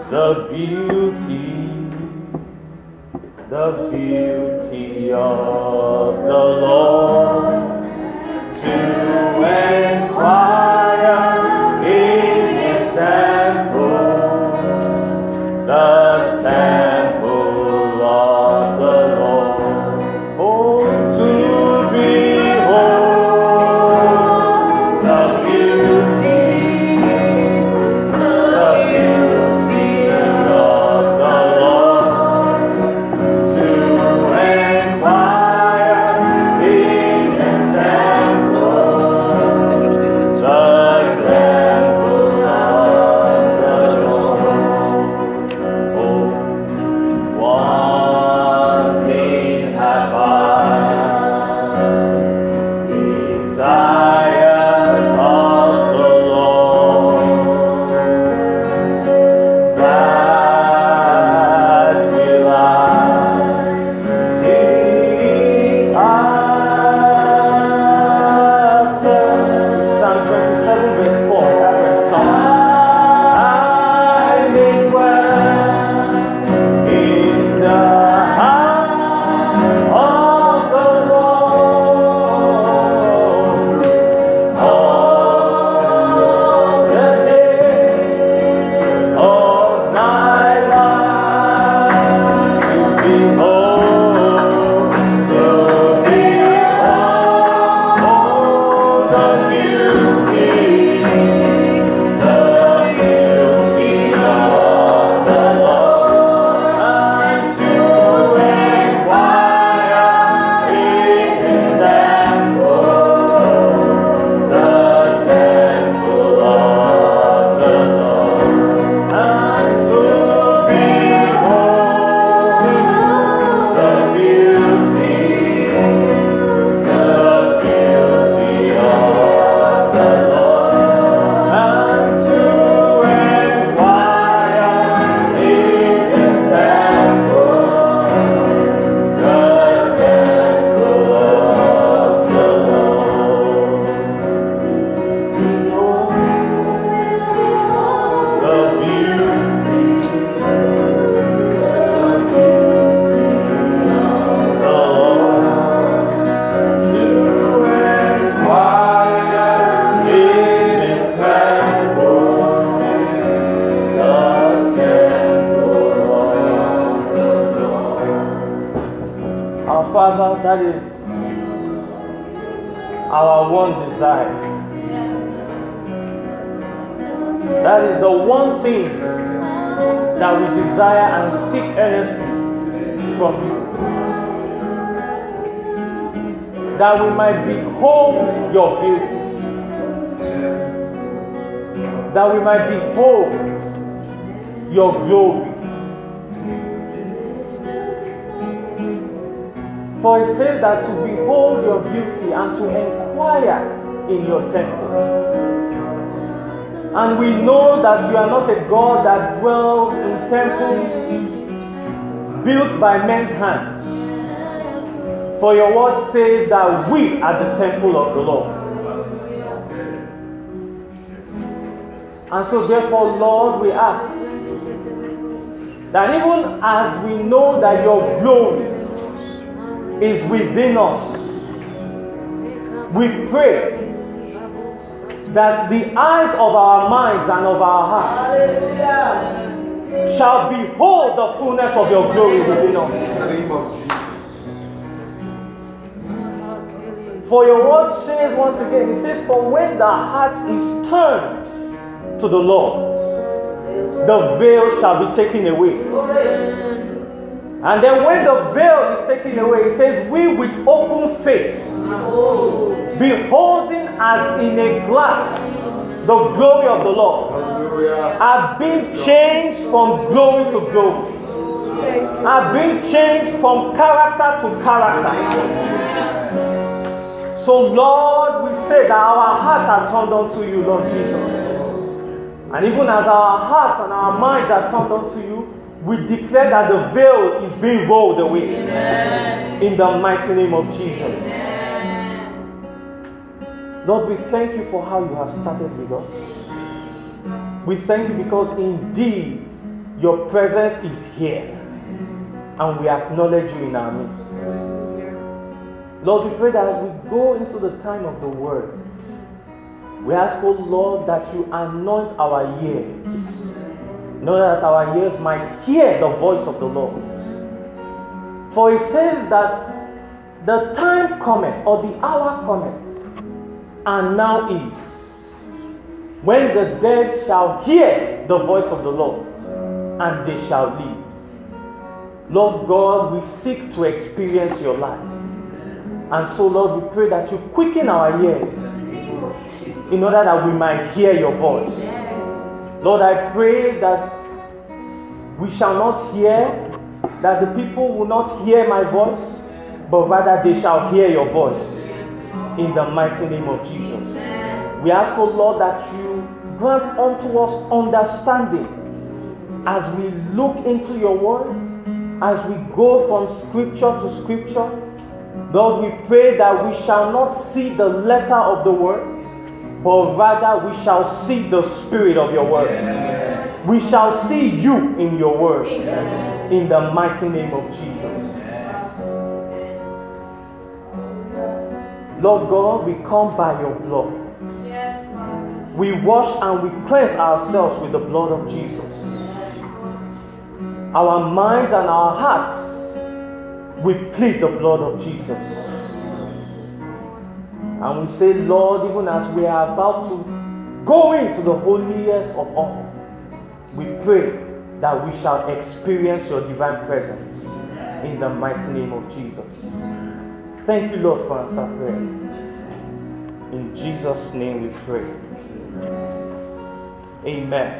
the beauty of the Lord, to inquire in His temple, the temple of the Lord. Oh, to behold the beauty of the Lord, to inquire in His temple, the temple of the Lord. Oh, one thing have I desired of the Lord, that will I seek after. Psalm 27 verse 4, that song. I may dwell in the house of the Lord all the days of my life, to behold the beauty of the Lord, and to inquire in His temple, the temple of the Lord, and to behold the beauty of the Lord, and to inquire in His temple, the temple of the Lord. The beauty of the Lord, to inquire in His temple, the temple of the Lord. Our Father, that is our one desire. That is the one thing that we desire and seek earnestly from you. That we might behold your beauty. That we might behold your glory. For it says that to behold your beauty and to inquire in your temple. And we know that you are not a God that dwells in temples built by men's hands. For your word says that we are the temple of the Lord. And so therefore, Lord, we ask that even as we know that your glory is within us, we pray that the eyes of our minds and of our hearts shall behold the fullness of your glory within us. For your word says once again, it says, for when the heart is turned to the Lord, the veil shall be taken away. And then when the veil is taken away, it says, we with open face, beholding as in a glass the glory of the Lord, are being changed from glory to glory, are being changed from character to character. So Lord, we say that our hearts are turned unto you, Lord Jesus. And even as our hearts and our minds are turned unto you, we declare that the veil is being rolled away. Amen. In the mighty name of Jesus. Amen. Lord, we thank you for how you have started with us. We thank you because indeed your presence is here. And we acknowledge you in our midst. Lord, we pray that as we go into the time of the word, we ask, oh Lord, that you anoint our ears, in order that our ears might hear the voice of the Lord. For it says that the time cometh, or the hour cometh, and now is, when the dead shall hear the voice of the Lord, and they shall live. Lord God, we seek to experience your life. And so, Lord, we pray that you quicken our ears in order that we might hear your voice. Lord, I pray that we shall not hear, that the people will not hear my voice, but rather they shall hear your voice. In the mighty name of Jesus. We ask, oh Lord, that you grant unto us understanding as we look into your word, as we go from scripture to scripture. Lord, we pray that we shall not see the letter of the word, but rather we shall see the spirit of your word. We shall see you in your word. In the mighty name of Jesus. Lord God, we come by your blood. We wash and we cleanse ourselves with the blood of Jesus. Our minds and our hearts, we plead the blood of Jesus. And we say, Lord, even as we are about to go into the holiest of all, we pray that we shall experience your divine presence in the mighty name of Jesus. Thank you, Lord, for answer prayer. In Jesus' name we pray. Amen.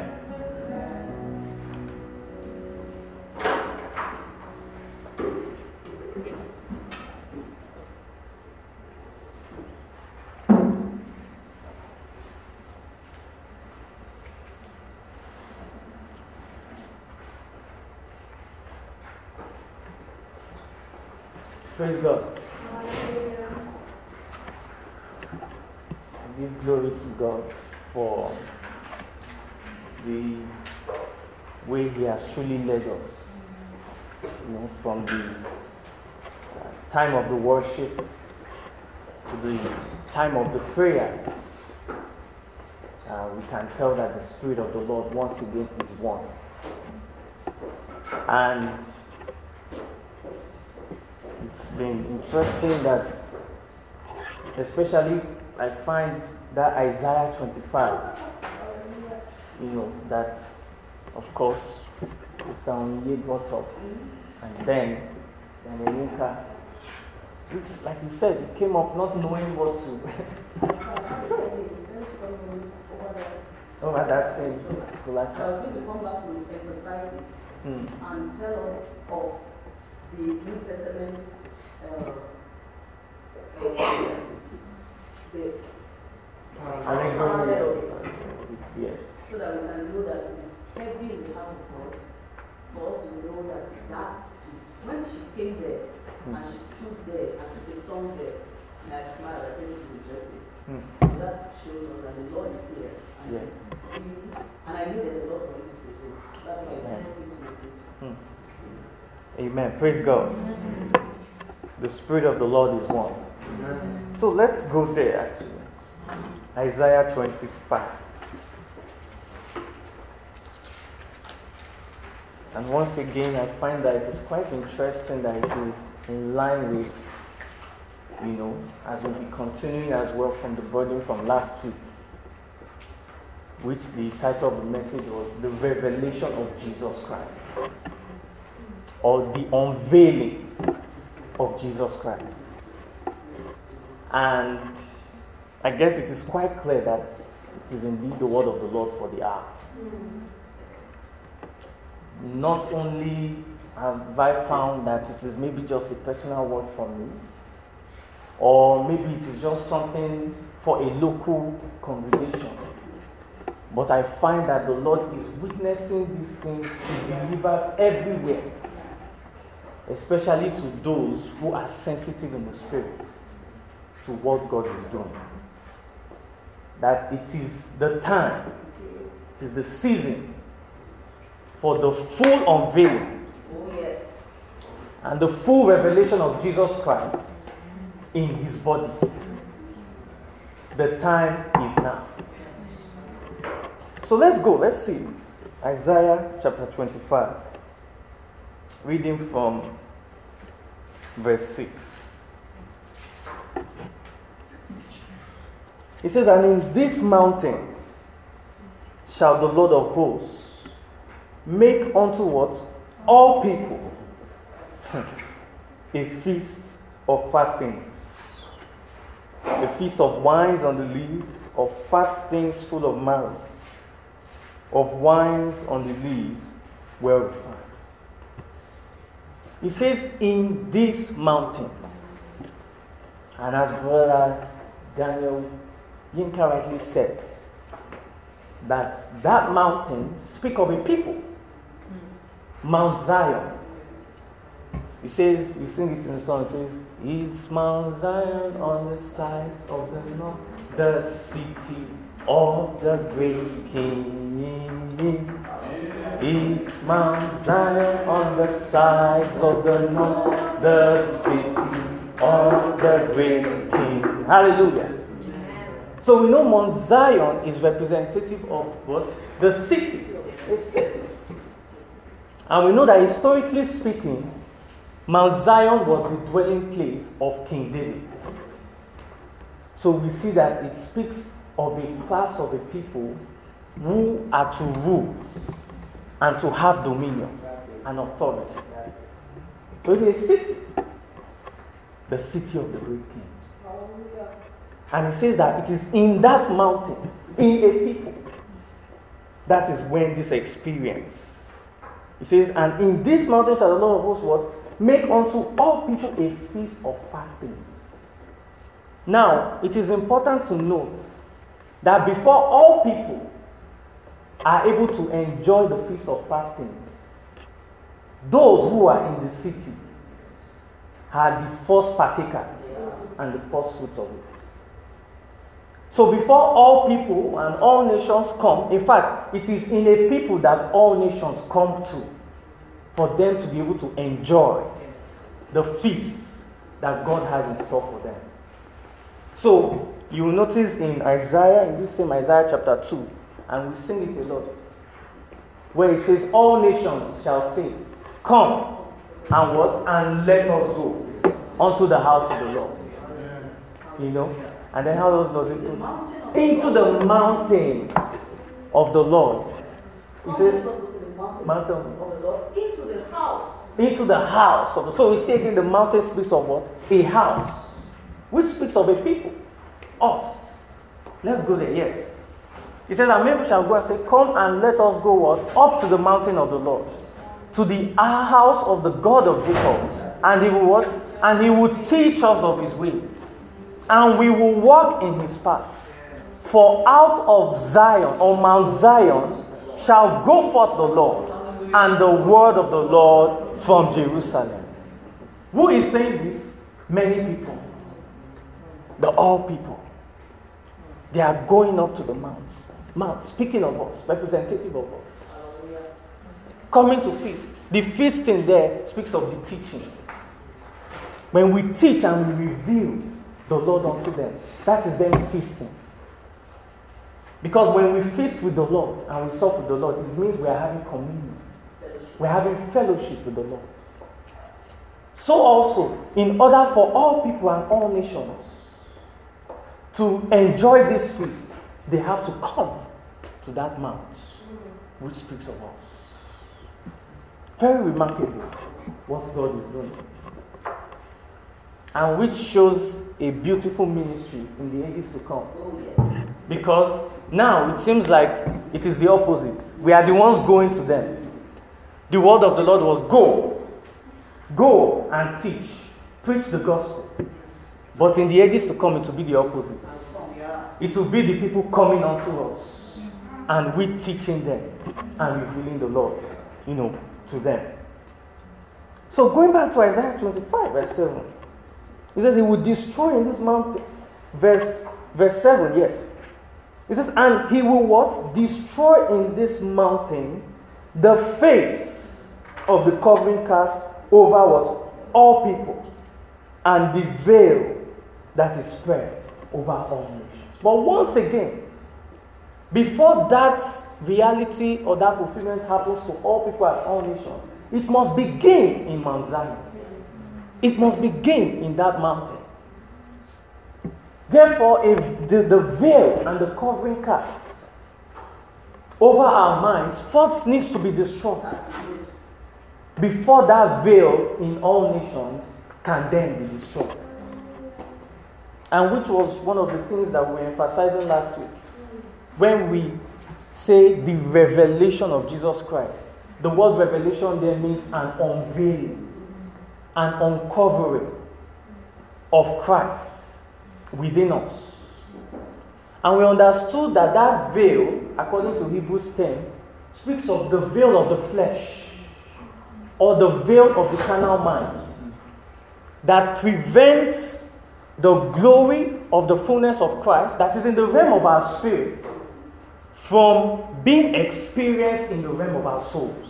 Praise God. I give glory to God for the way He has truly led us. From the time of the worship to the time of the prayers, we can tell that the Spirit of the Lord once again is one. And it's been interesting that, especially I find that Isaiah 25, that of course Sister Onye brought up, and then Yanyika, which, like you said, it came up not knowing what to. Over that same particular chapter. I was going to come back to emphasize it and tell us of the New Testament, the parallel of it. Yes. So that we can know that it is heavy in the heart of God for us to know that that is when she came there and she stood there and took a song there, and I smiled, I said, this is interesting. So that shows us that the Lord is here. And yes. And I know there's a lot for you to say, so that's why I want you to listen. Amen. Praise God. The Spirit of the Lord is one. So let's go there actually. Isaiah 25. And once again, I find that it is quite interesting that it is in line with, as we'll be continuing as well from the burden from last week, which the title of the message was The Revelation of Jesus Christ, or the unveiling of Jesus Christ. And I guess it is quite clear that it is indeed the word of the Lord for the hour. Not only have I found that it is maybe just a personal word from me, or maybe it is just something for a local congregation, but I find that the Lord is witnessing these things to believers everywhere, especially to those who are sensitive in the spirit to what God is doing. That it is the time, it is the season for the full unveiling Oh, yes. and the full revelation of Jesus Christ in his body. The time is now. So let's go, let's see it. Isaiah chapter 25, reading from verse 6. It says, "And in this mountain shall the Lord of hosts make unto what? All people a feast of fat things, a feast of wines on the lees, of fat things full of marrow, of wines on the lees well refined." He says, in this mountain. And as Brother Daniel Yinka rightly said, that mountain speak of a people. Mount Zion. He says, we sing it in the song, it says, "Is Mount Zion on the sides of the north, the city of the great King? Is Mount Zion on the sides of the north, the city of the great King?" Hallelujah. So we know Mount Zion is representative of what? The city. And we know that historically speaking, Mount Zion was the dwelling place of King David. So we see that it speaks of a class of a people who are to rule and to have dominion and authority. So it is a city, the city of the great King. And it says that it is in that mountain, in a people, that is when this experience. It says, "And in this mountain shall the Lord of hosts what? Make unto all people a feast of fat things." Now, it is important to note that before all people are able to enjoy the feast of fat things, those who are in the city are the first partakers and the first fruits of it. So before all people and all nations come, in fact, it is in a people that all nations come to for them to be able to enjoy the feast that God has in store for them. So you will notice in Isaiah, in this same Isaiah chapter 2, and we sing it a lot, where it says, "All nations shall say, come and what? And let us go unto the house of the Lord." You know? And then how else does it go? Into the mountain of the Lord. He says, mountain of the Lord, into the house. Into the house of the. So we see again the mountain speaks of what? A house. Which speaks of a people. Us. Let's go there, yes. He says, "And maybe we shall go and say, come and let us go what? Up to the mountain of the Lord. To the house of the God of Jacob. And he will what? And he will teach us of his ways. And we will walk in his paths. For out of Zion, or Mount Zion, shall go forth the Lord, and the word of the Lord from Jerusalem." Who is saying this? Many people. The all people. They are going up to the mounts. Mount, speaking of us, representative of us. Coming to feast. The feasting there speaks of the teaching. When we teach and we reveal the Lord unto them, that is them feasting. Because when we feast with the Lord and we sup with the Lord, it means we are having communion. We are having fellowship with the Lord. So also, in order for all people and all nations to enjoy this feast, they have to come to that mount, which speaks of us. Very remarkable what God is doing. And which shows a beautiful ministry in the ages to come. Because now it seems like it is the opposite. We are the ones going to them. The word of the Lord was go and teach, preach the gospel. But in the ages to come, it will be the opposite. It will be the people coming unto us and we teaching them and revealing the Lord, to them. So going back to Isaiah 25, verse 7. It says he will destroy in this mountain. Verse 7, yes. It says, and he will what? Destroy in this mountain the face of the covering cast over what? All people, and the veil that is spread over all nations. But once again, before that reality or that fulfillment happens to all people and all nations, it must begin in Mount Zion. It must begin in that mountain. Therefore, if the veil and the covering cast over our minds first needs to be destroyed before that veil in all nations can then be destroyed. And which was one of the things that we were emphasizing last week. When we say the revelation of Jesus Christ, the word revelation there means an unveiling, an uncovering of Christ within us. And we understood that that veil, according to Hebrews 10, speaks of the veil of the flesh, or the veil of the carnal mind, that prevents the glory of the fullness of Christ that is in the realm of our spirit from being experienced in the realm of our souls.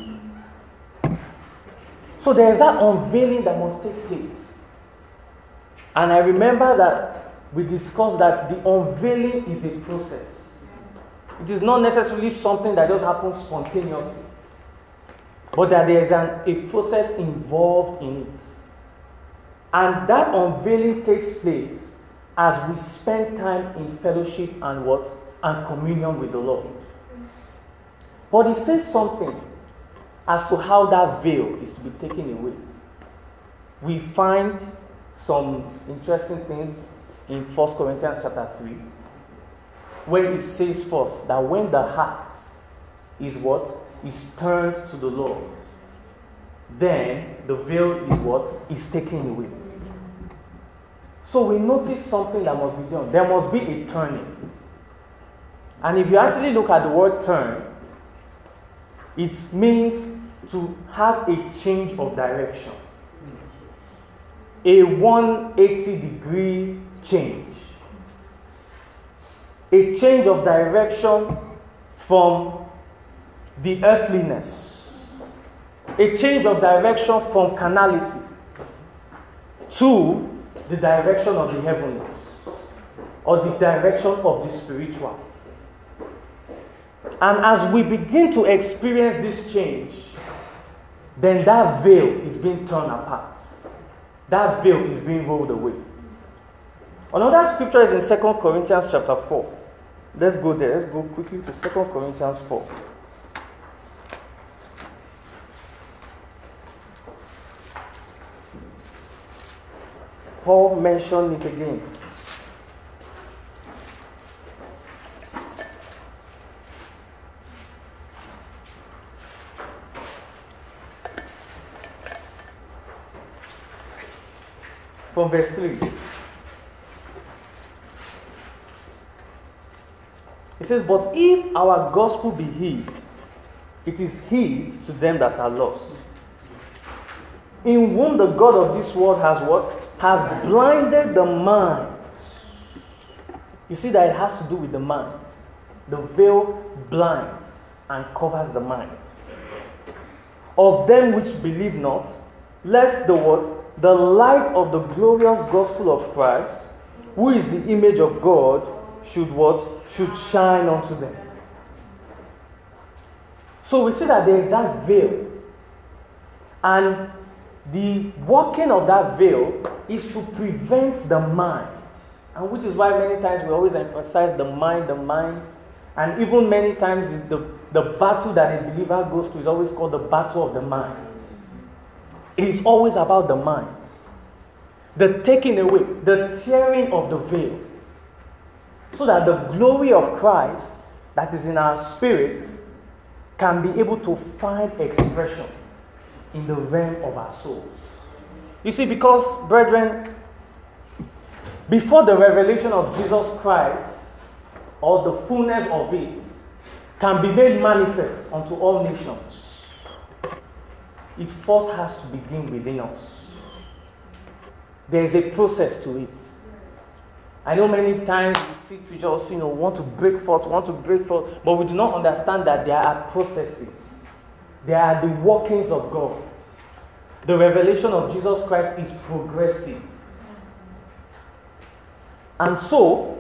So there is that unveiling that must take place. And I remember that we discussed that the unveiling is a process. It is not necessarily something that just happens spontaneously, but that there is a process involved in it. And that unveiling takes place as we spend time in fellowship and what? And communion with the Lord. But it says something as to how that veil is to be taken away. We find some interesting things in 1 Corinthians chapter 3, where it says first that when the heart is what? Is turned to the Lord, then the veil is what? Is taken away. So we notice something that must be done. There must be a turning. And if you actually look at the word turn, it means to have a change of direction. A 180-degree change. A change of direction from the earthliness. A change of direction from carnality to the direction of the heavenlies, or the direction of the spiritual. And as we begin to experience this change, then that veil is being torn apart. That veil is being rolled away. Another scripture is in 2 Corinthians chapter 4. Let's go there. Let's go quickly to 2 Corinthians 4. Paul mentioned it again. From verse 3. It says, "But if our gospel be hid, it is hid to them that are lost, in whom the God of this world has what? Has blinded the minds." You see that it has to do with the mind. The veil blinds and covers the mind. "Of them which believe not, lest the what? The light of the glorious gospel of Christ, who is the image of God, should what? Should shine unto them." So we see that there is that veil. And the working of that veil is to prevent the mind. And which is why many times we always emphasize the mind. And even many times the battle that a believer goes through is always called the battle of the mind. It is always about the mind. The taking away, the tearing of the veil. So that the glory of Christ that is in our spirit can be able to find expression in the realm of our souls. You see, because, brethren, before the revelation of Jesus Christ, or the fullness of it, can be made manifest unto all nations, it first has to begin within us. There is a process to it. I know many times we seek to just, want to break forth, but we do not understand that there are processes They are the workings of God. The revelation of Jesus Christ is progressive. And so,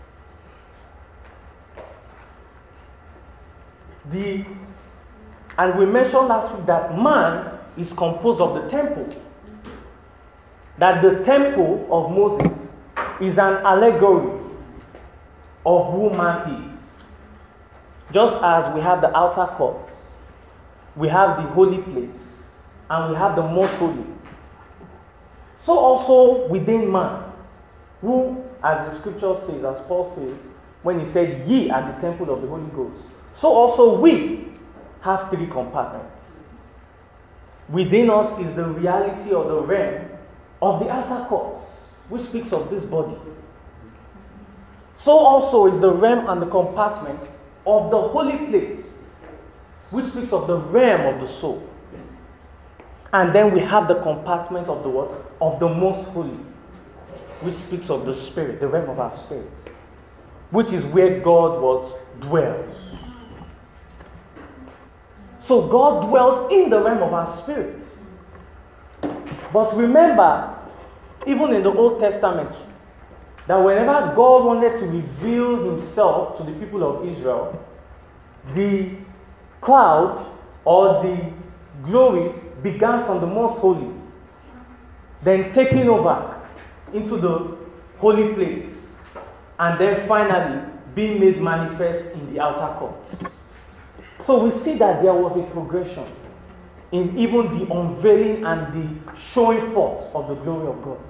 and we mentioned last week that man is composed of the temple. That the temple of Moses is an allegory of who man is. Just as we have the outer court, we have the holy place, and we have the most holy. So also within man, who, as the scripture says, as Paul says, when he said, ye are the temple of the Holy Ghost. So also we have three compartments. Within us is the reality or the realm of the outer court, which speaks of this body. So also is the realm and the compartment of the holy place, which speaks of the realm of the soul. And then we have the compartment of the what? Of the most holy, which speaks of the spirit, the realm of our spirit, which is where God what? Dwells. So God dwells in the realm of our spirit. But remember, even in the Old Testament, that whenever God wanted to reveal himself to the people of Israel, the cloud or the glory began from the most holy, then taking over into the holy place, and then finally being made manifest in the outer court. So we see that there was a progression in even the unveiling and the showing forth of the glory of God.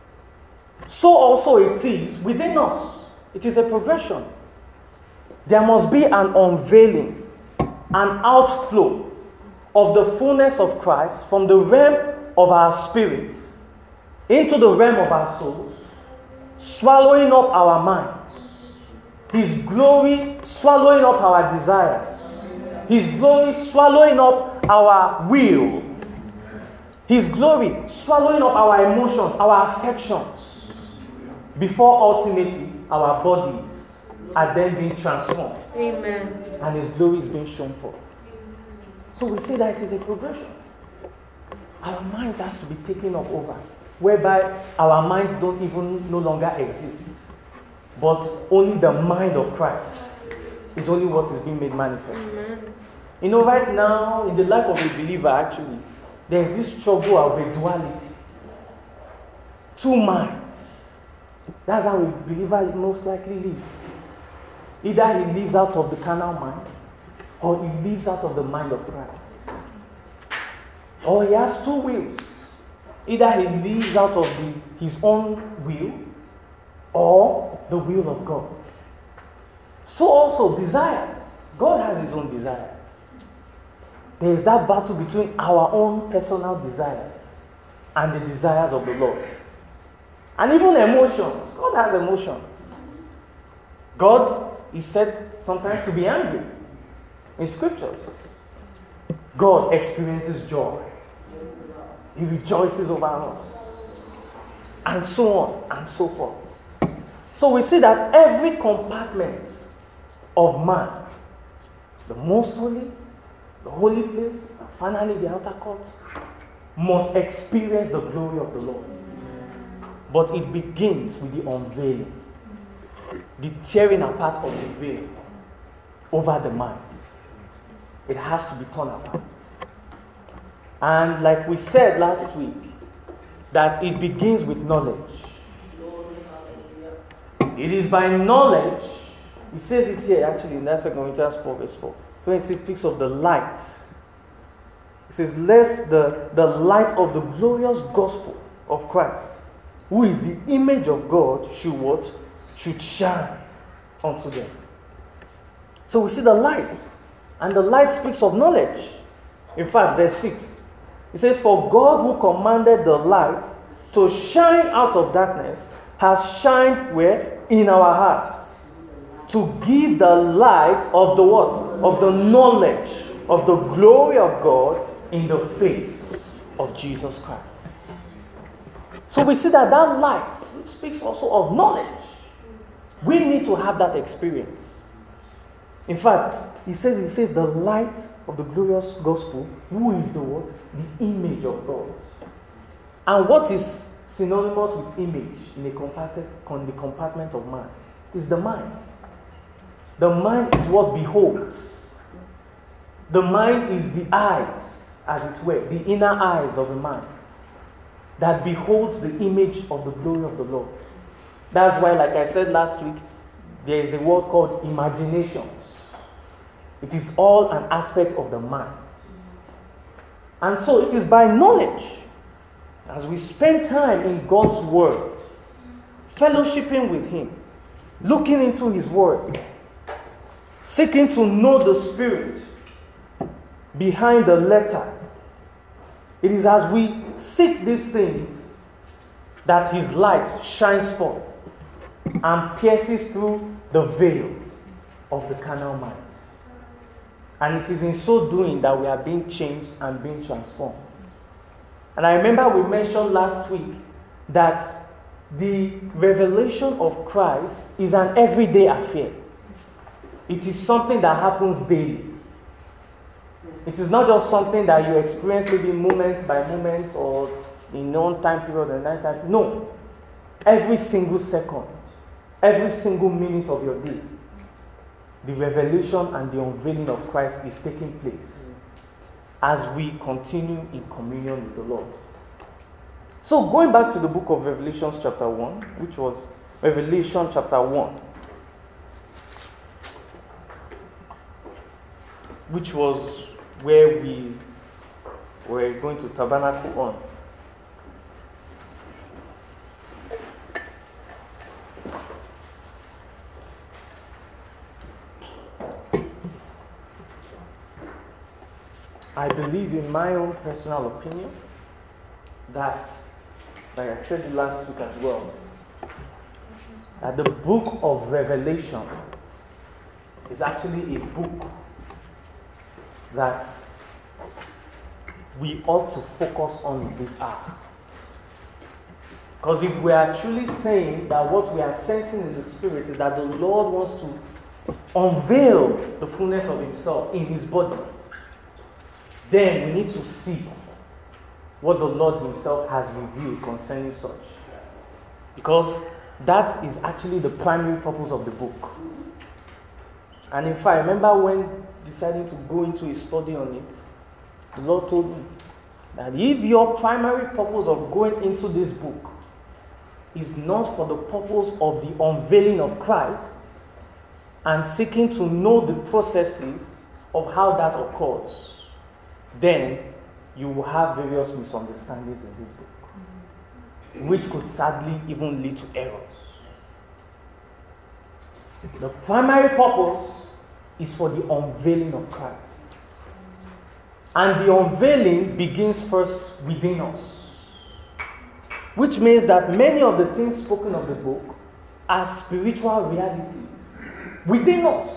So also it is within us. It is a progression. There must be an unveiling, an outflow of the fullness of Christ from the realm of our spirits into the realm of our souls, swallowing up our minds. His glory swallowing up our desires. His glory swallowing up our will. His glory swallowing up our emotions, our affections, before ultimately our bodies are then being transformed. Amen. And His glory is being shown forth. So we see that it is a progression. Our minds has to be taken up over, whereby our minds don't even no longer exist, but only the mind of Christ is only what is being made manifest. Amen. You know, right now, in the life of a believer, actually, there's this struggle of a duality. Two minds. That's how a believer most likely lives. Either he lives out of the carnal mind, or he lives out of the mind of Christ. Or he has two wills. Either he lives out of his own will, or the will of God. So also desires. God has his own desires. There is that battle between our own personal desires and the desires of the Lord. And even emotions. God has emotions. God is said sometimes to be angry in scriptures. God experiences joy. He rejoices over us. And so on and so forth. So we see that every compartment of man, the most holy, the holy place, and finally the outer court, must experience the glory of the Lord. But it begins with the unveiling, the tearing apart of the veil over the mind. It has to be torn apart. And like we said last week, that it begins with knowledge. It is by knowledge. He says it here actually in that 2 Corinthians 4 verse 4. When he speaks of the light. He says, lest the light of the glorious gospel of Christ, who is the image of God, should what? Should shine unto them. So we see the light. And the light speaks of knowledge. In fact, verse 6. It says, for God who commanded the light to shine out of darkness has shined where? In our hearts. To give the light of the what? Of the knowledge of the glory of God in the face of Jesus Christ. So we see that light, which speaks also of knowledge, we need to have that experience. In fact, he says the light of the glorious gospel, who is the what? The image of God. And what is synonymous with image in the compartment of man? It is the mind. The mind is what beholds. The mind is the eyes, as it were, the inner eyes of a man that beholds the image of the glory of the Lord. That's why, like I said last week, there is a word called imaginations. It is all an aspect of the mind. And so it is by knowledge, as we spend time in God's Word, fellowshipping with Him, looking into His Word, seeking to know the Spirit behind the letter. It is as we seek these things that His light shines forth and pierces through the veil of the carnal mind. And it is in so doing that we are being changed and being transformed. And I remember we mentioned last week that the revelation of Christ is an everyday affair. It is something that happens daily. It is not just something that you experience maybe moment by moment or in one time period and another time. No. Every single second, every single minute of your day, the revelation and the unveiling of Christ is taking place as we continue in communion with the Lord. So going back to the book of Revelation chapter 1, which was Revelation chapter 1, which was where we were going to tabernacle on. I believe, in my own personal opinion, that, like I said last week as well, that the book of Revelation is actually a book that we ought to focus on in this hour. Because if we are truly saying that what we are sensing in the Spirit is that the Lord wants to unveil the fullness of Himself in His body, then we need to see what the Lord Himself has revealed concerning such. Because that is actually the primary purpose of the book. And in fact, I remember when deciding to go into a study on it, the Lord told me that if your primary purpose of going into this book is not for the purpose of the unveiling of Christ and seeking to know the processes of how that occurs, then you will have various misunderstandings in this book, which could sadly even lead to errors. The primary purpose is for the unveiling of Christ. And the unveiling begins first within us, which means that many of the things spoken of the book are spiritual realities within us,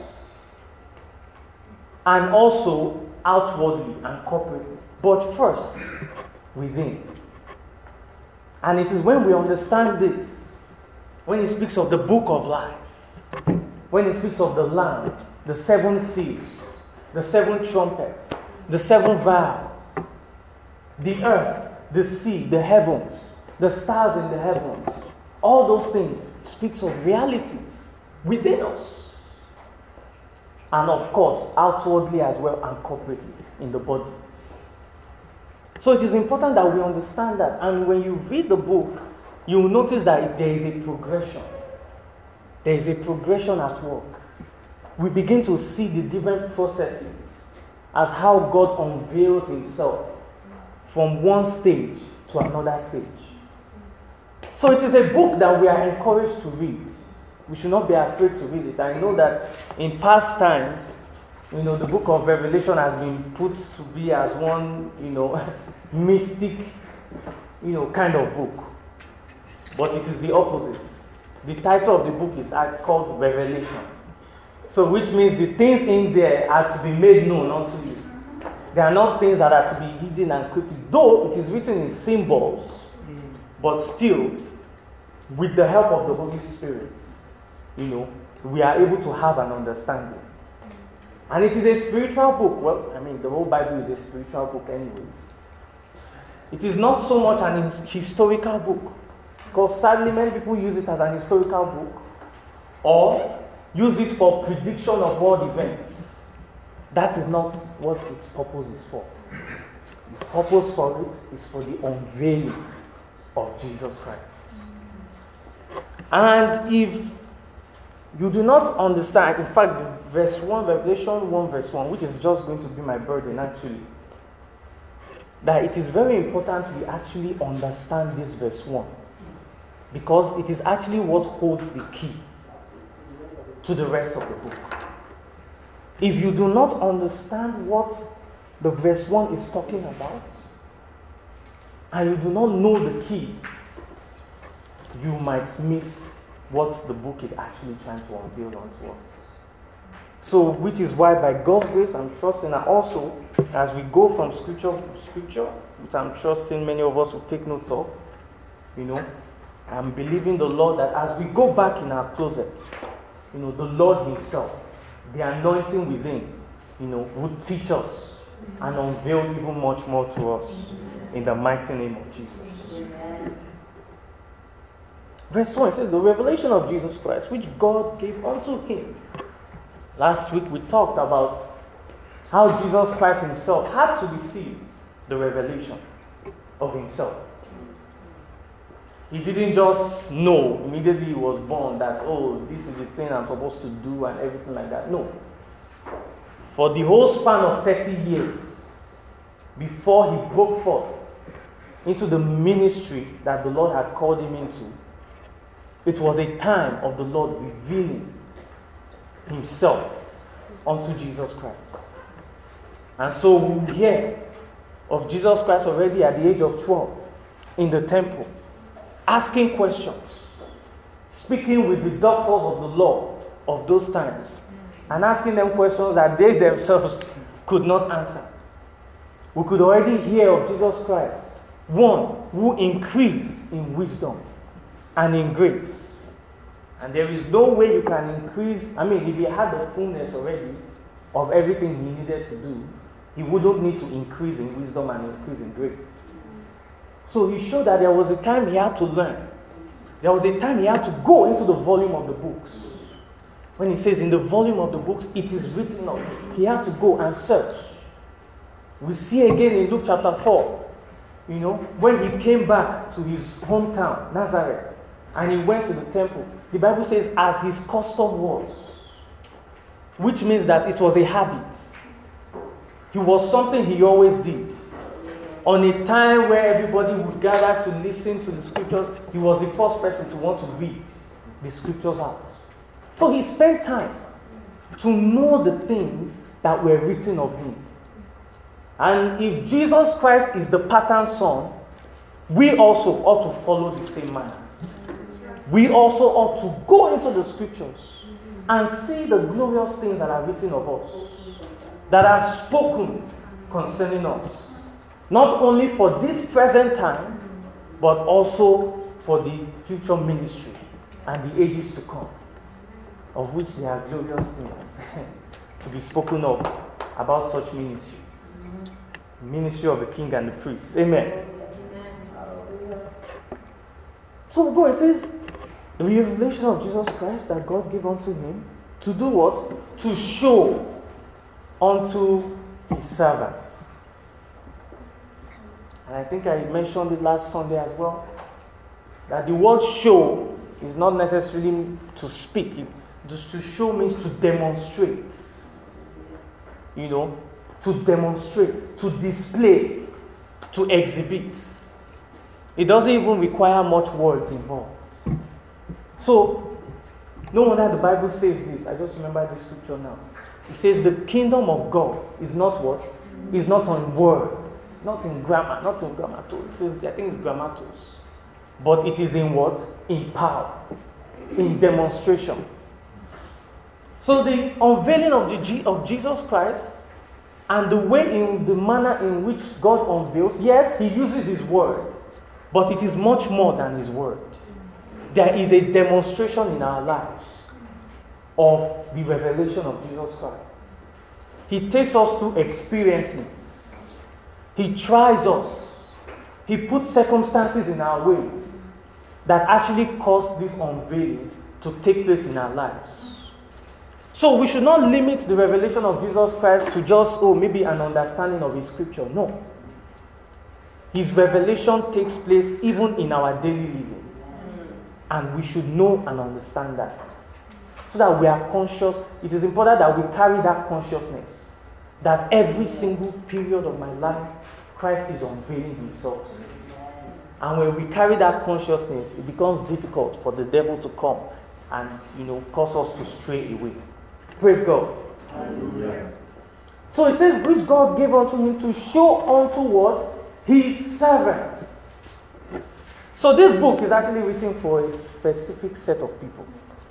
and also outwardly and corporately, but first within. And it is when we understand this, when He speaks of the book of life, when He speaks of the Lamb, the 7 seals, the 7 trumpets, the 7 vials, the earth, the sea, the heavens, the stars in the heavens, all those things speaks of realities within us. And of course, outwardly as well and corporately in the body. So it is important that we understand that. And when you read the book, you will notice that there is a progression. There is a progression at work. We begin to see the different processes as how God unveils Himself from one stage to another stage. So it is a book that we are encouraged to read. We should not be afraid to read it. I know that in past times, the book of Revelation has been put to be as one, mystic, kind of book. But it is the opposite. The title of the book is called Revelation. So which means the things in there are to be made known unto you. They are not things that are to be hidden and cryptic. Though it is written in symbols, but still, with the help of the Holy Spirit, we are able to have an understanding. And it is a spiritual book. Well, I mean, the whole Bible is a spiritual book anyways. It is not so much an historical book. Because sadly, many people use it as an historical book. Or use it for prediction of world events. That is not what its purpose is for. The purpose for it is for the unveiling of Jesus Christ. And if you do not understand, in fact, verse 1, Revelation 1 verse 1, which is just going to be my burden actually, that it is very important we actually understand this verse 1. Because it is actually what holds the key to the rest of the book. If you do not understand what the verse 1 is talking about, and you do not know the key, you might miss what the book is actually trying to unveil unto us. So, which is why by God's grace I'm trusting, and also as we go from scripture to scripture, which I'm trusting many of us will take notes of, I'm believing the Lord that as we go back in our closet, the Lord Himself, the anointing within, would teach us and unveil even much more to us in the mighty name of Jesus. Amen. Verse 1 says, the revelation of Jesus Christ, which God gave unto Him. Last week we talked about how Jesus Christ Himself had to receive the revelation of Himself. He didn't just know immediately He was born that, this is the thing I'm supposed to do and everything like that. No. For the whole span of 30 years, before He broke forth into the ministry that the Lord had called Him into, it was a time of the Lord revealing Himself unto Jesus Christ. And so we hear of Jesus Christ already at the age of 12 in the temple, asking questions, speaking with the doctors of the law of those times, and asking them questions that they themselves could not answer. We could already hear of Jesus Christ, one who increased in wisdom and in grace. And there is no way you can increase. If He had the fullness already of everything He needed to do, He wouldn't need to increase in wisdom and increase in grace. So He showed that there was a time He had to learn. There was a time He had to go into the volume of the books. When He says in the volume of the books, it is written of Him. He had to go and search. We see again in Luke chapter 4, when He came back to His hometown, Nazareth, and He went to the temple, the Bible says as His custom was, which means that it was a habit. It was something He always did. On a time where everybody would gather to listen to the scriptures, He was the first person to want to read the scriptures out. So He spent time to know the things that were written of Him. And if Jesus Christ is the pattern son, we also ought to follow the same manner. We also ought to go into the scriptures and see the glorious things that are written of us, that are spoken concerning us. Not only for this present time, but also for the future ministry and the ages to come, of which there are glorious things to be spoken of about such ministries. Ministry of the King and the Priest. Amen. So go, it says, the revelation of Jesus Christ that God gave unto Him to do what? To show unto His servants. And I think I mentioned it last Sunday as well, that the word show is not necessarily to speak. Just to show means to demonstrate. To demonstrate, to display, to exhibit. It doesn't even require much words involved. So, no wonder the Bible says this. I just remember this scripture now. It says the kingdom of God is not what? Is not on word. Not in grammar. Not in grammatos. It says, I think it's grammatos. But it is in what? In power. In demonstration. So the unveiling of Jesus Christ and the manner in which God unveils, yes, He uses His word, but it is much more than His word. There is a demonstration in our lives of the revelation of Jesus Christ. He takes us through experiences. He tries us. He puts circumstances in our ways that actually cause this unveiling to take place in our lives. So we should not limit the revelation of Jesus Christ to just, maybe an understanding of His scripture. No. His revelation takes place even in our daily living. And we should know and understand that. So that we are conscious. It is important that we carry that consciousness. That every single period of my life, Christ is unveiling Himself. And when we carry that consciousness, it becomes difficult for the devil to come and, cause us to stray away. Praise God. Hallelujah. So it says, which God gave unto Him to show unto what? His servants. So this book is actually written for a specific set of people.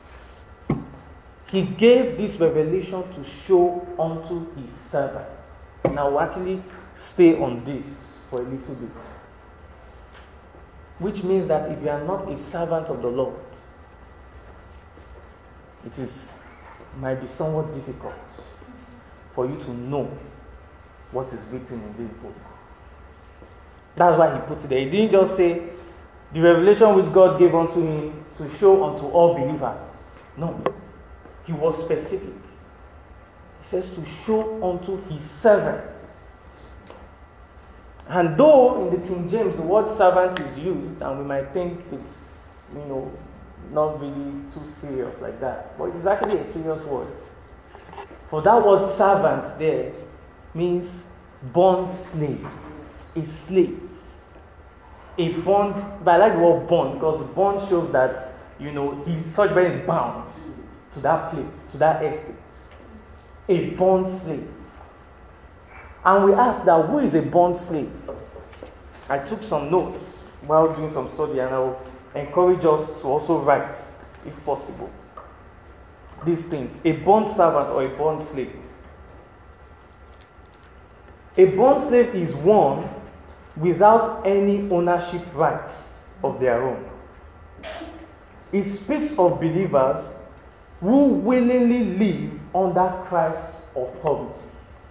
He gave this revelation to show unto His servants. Now we'll actually stay on this for a little bit. Which means that if you are not a servant of the Lord, it might be somewhat difficult for you to know what is written in this book. That's why he put it there. He didn't just say the revelation which God gave unto him to show unto all believers. No. He was specific. He says to show unto His servants. And though in the King James the word servant is used, and we might think it's, not really too serious like that, but it's actually a serious word. For that word servant there means bond slave, a slave. A bond, but I like the word bond because bond shows that, such man is bound to that place, to that estate. A bond slave. And we ask that, who is a bond slave? I took some notes while doing some study, and I will encourage us to also write, if possible, these things. A bond servant or a bond slave. A bond slave is one without any ownership rights of their own. It speaks of believers who willingly live under Christ's authority.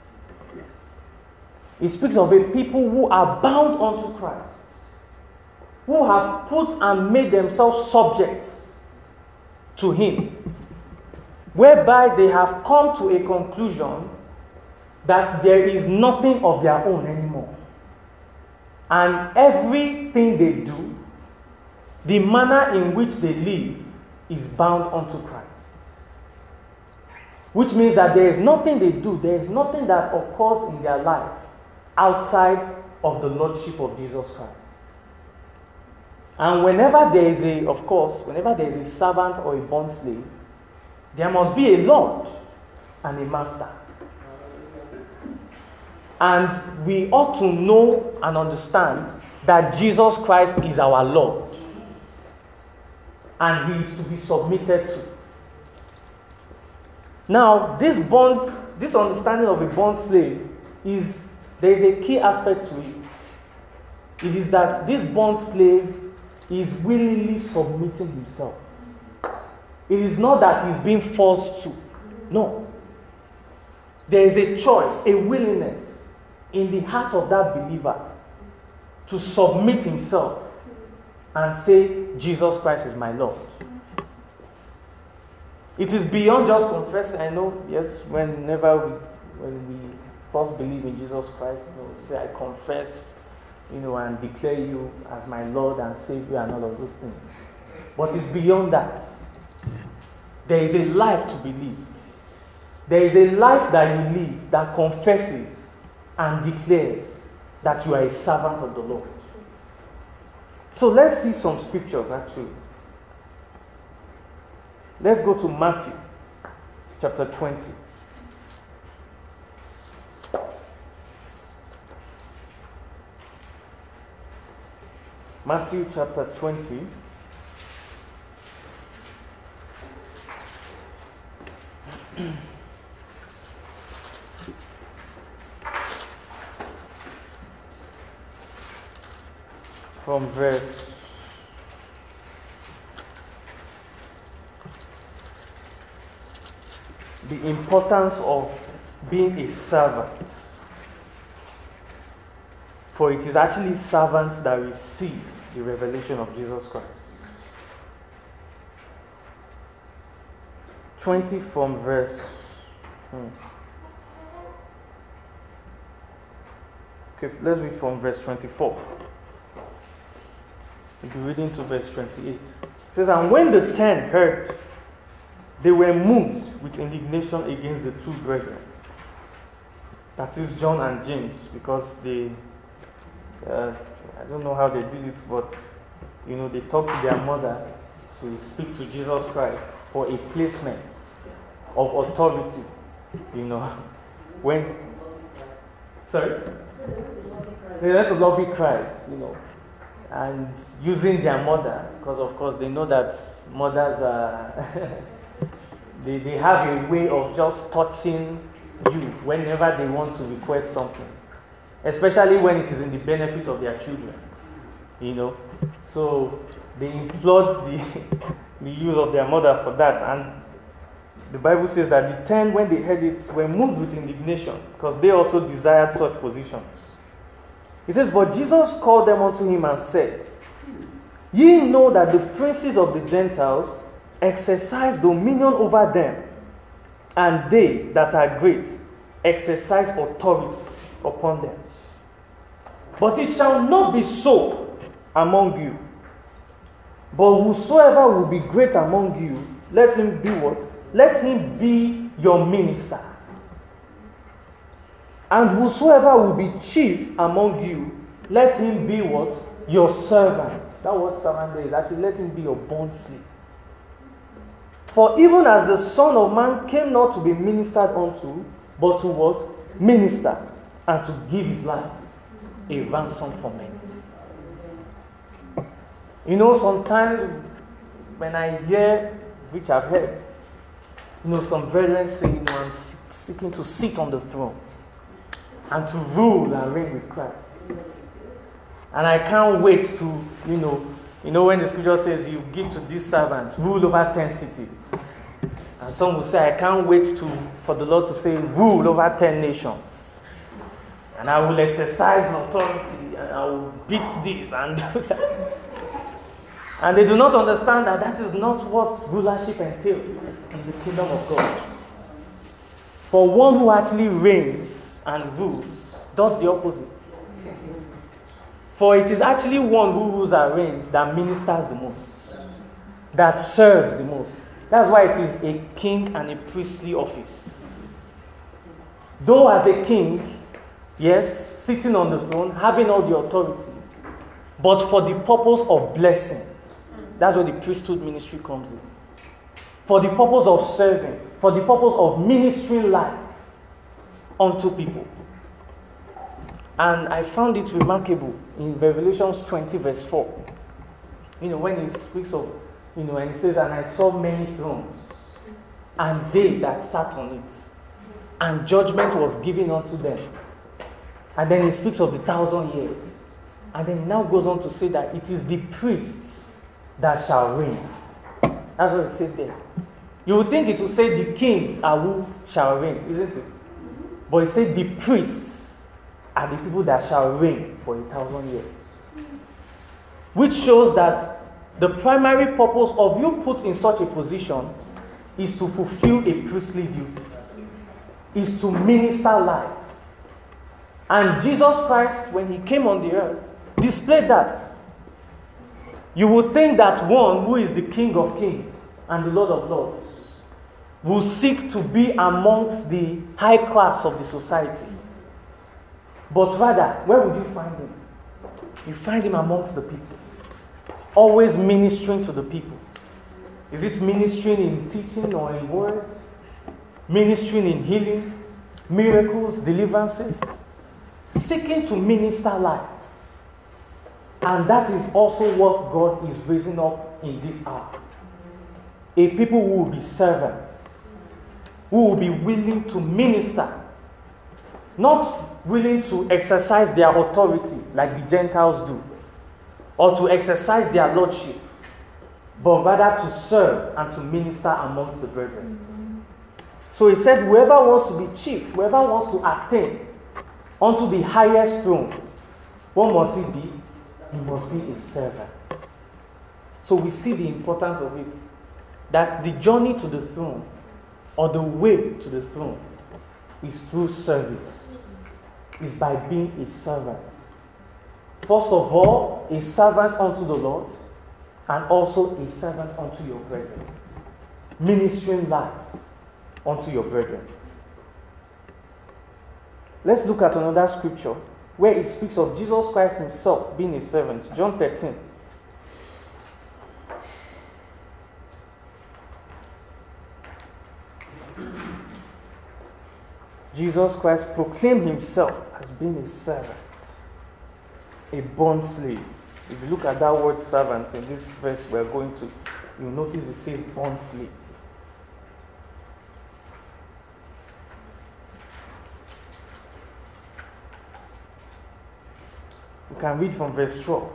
It speaks of a people who are bound unto Christ, who have put and made themselves subject to Him, whereby they have come to a conclusion that there is nothing of their own anymore. And everything they do, the manner in which they live, is bound unto Christ. Which means that there is nothing they do, there is nothing that occurs in their life outside of the Lordship of Jesus Christ. And whenever there is a servant or a bond slave, there must be a Lord and a master. And we ought to know and understand that Jesus Christ is our Lord. And He is to be submitted to. Now, this understanding of a bond slave there is a key aspect to it. It is that this bond slave is willingly submitting himself. It is not that he's being forced to. No. There is a choice, a willingness in the heart of that believer to submit himself and say, Jesus Christ is my Lord. It is beyond just confessing. I know, yes, when we first believe in Jesus Christ, say, I confess, and declare you as my Lord and Savior and all of those things. But it's beyond that. There is a life to be lived. There is a life that you live that confesses and declares that you are a servant of the Lord. So let's see some scriptures actually. Let's go to Matthew chapter 20. Matthew chapter 20. From verse the importance of being a servant. For it is actually servants that receive the revelation of Jesus Christ. 20 from verse... Okay, let's read from verse 24. We'll be reading to verse 28. It says, and when the 10 heard, they were moved with indignation against the two brethren. That is John and James, because they, I don't know how they did it, but, they talked to their mother to speak to Jesus Christ for a placement of authority, when, sorry? They went to lobby Christ, and using their mother, because of course they know that mothers are, they have a way of just touching you whenever they want to request something, especially when it is in the benefit of their children, So they implored the use of their mother for that, and the Bible says that the 10, when they heard it, were moved with indignation, because they also desired such positions. It says, but Jesus called them unto him and said, ye know that the princes of the Gentiles exercise dominion over them, and they that are great exercise authority upon them. But it shall not be so among you. But whosoever will be great among you, let him be what? Let him be your minister. And whosoever will be chief among you, let him be what? Your servant. That word servant there is actually, let him be your bond slave. For even as the Son of Man came not to be ministered unto, but to what? Minister, and to give his life a ransom for men. Sometimes when I hear, which I've heard, some brethren say, I'm seeking to sit on the throne and to rule and reign with Christ. And I can't wait to, when the scripture says you give to these servants, rule over 10 cities. And some will say, I can't wait for the Lord to say, rule over 10 nations. And I will exercise authority, and I will beat this and do that. And they do not understand that is not what rulership entails in the kingdom of God. For one who actually reigns and rules does the opposite. For it is actually one who rules and reigns that ministers the most, that serves the most. That's why it is a king and a priestly office. Though as a king, yes, sitting on the throne, having all the authority, but for the purpose of blessing. That's where the priesthood ministry comes in. For the purpose of serving, for the purpose of ministering life unto people. And I found it remarkable in Revelation 20 verse 4. When he speaks of, and he says, and I saw many thrones, and they that sat on it, and judgment was given unto them. And then he speaks of the 1,000 years. And then he now goes on to say that it is the priests that shall reign. That's what it said there. You would think it would say the kings are who shall reign, isn't it? But it said the priests are the people that shall reign for 1,000 years. Which shows that the primary purpose of you put in such a position is to fulfill a priestly duty, is to minister life. And Jesus Christ, when he came on the earth, displayed that. You would think that one who is the King of Kings and the Lord of Lords will seek to be amongst the high class of the society. But rather, where would you find him? You find him amongst the people. Always ministering to the people. Is it ministering in teaching or in word? Ministering in healing? Miracles, deliverances? Seeking to minister life. And that is also what God is raising up in this hour. A people who will be servants, who will be willing to minister, not willing to exercise their authority like the Gentiles do, or to exercise their lordship, but rather to serve and to minister amongst the brethren. So he said, whoever wants to be chief, whoever wants to attain unto the highest throne, what must he be? He must be a servant. So we see the importance of it. That the journey to the throne, or the way to the throne, is through service. Is by being a servant. First of all, a servant unto the Lord, and also a servant unto your brethren. Ministering life unto your brethren. Let's look at another scripture where it speaks of Jesus Christ himself being a servant. John 13. Jesus Christ proclaimed himself as being a servant, a bond slave. If you look at that word servant in this verse we're going to, you'll notice it says bond slave. You can read from verse 12.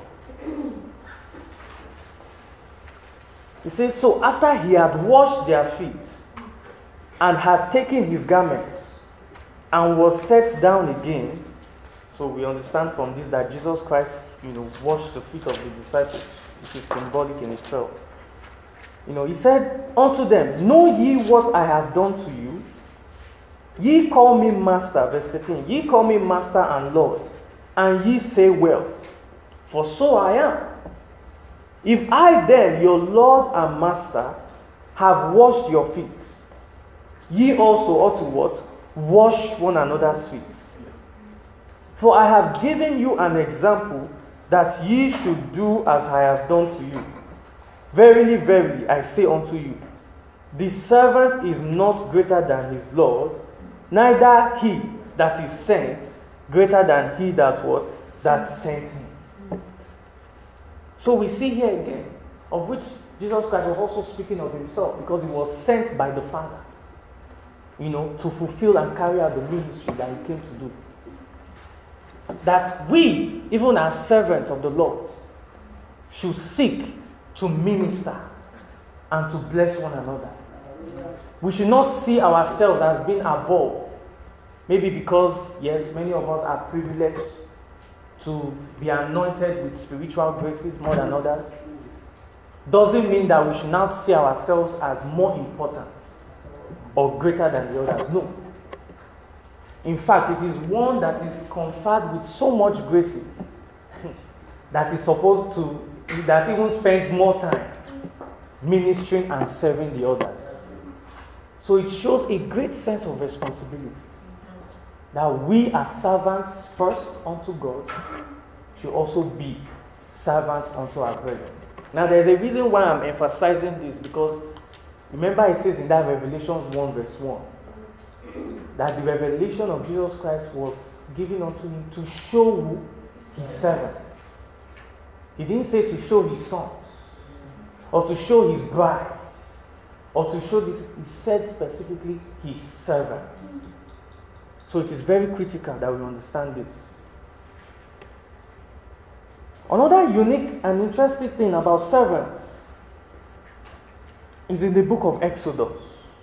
It says, so after he had washed their feet and had taken his garments and was set down again. So we understand from this that Jesus Christ, washed the feet of the disciples, which is symbolic in itself. He said unto them, know ye what I have done to you? Ye call me master, verse 13. Ye call me master and Lord, and ye say well, for so I am. If I then, your Lord and master, have washed your feet, ye also ought to what? Wash one another's feet. For I have given you an example that ye should do as I have done to you. Verily, verily, I say unto you, the servant is not greater than his Lord, neither he that is sent greater than he that what? That sent him. So we see here again, of which Jesus Christ was also speaking of himself, because he was sent by the Father, to fulfill and carry out the ministry that he came to do. That we, even as servants of the Lord, should seek to minister and to bless one another. We should not see ourselves as being above. Maybe because, yes, many of us are privileged to be anointed with spiritual graces more than others. Doesn't mean that we should not see ourselves as more important or greater than the others. No. In fact, it is one that is conferred with so much graces that is supposed to, that even spends more time ministering and serving the others. So it shows a great sense of responsibility that we as servants first unto God should also be servants unto our brethren. Now there's a reason why I'm emphasizing this, because remember it says in that Revelations 1 verse 1 that the revelation of Jesus Christ was given unto him to show his servants. He didn't say to show his sons or to show his bride or to show this. He said specifically his servants. So it is very critical that we understand this. Another unique and interesting thing about servants is in the book of Exodus.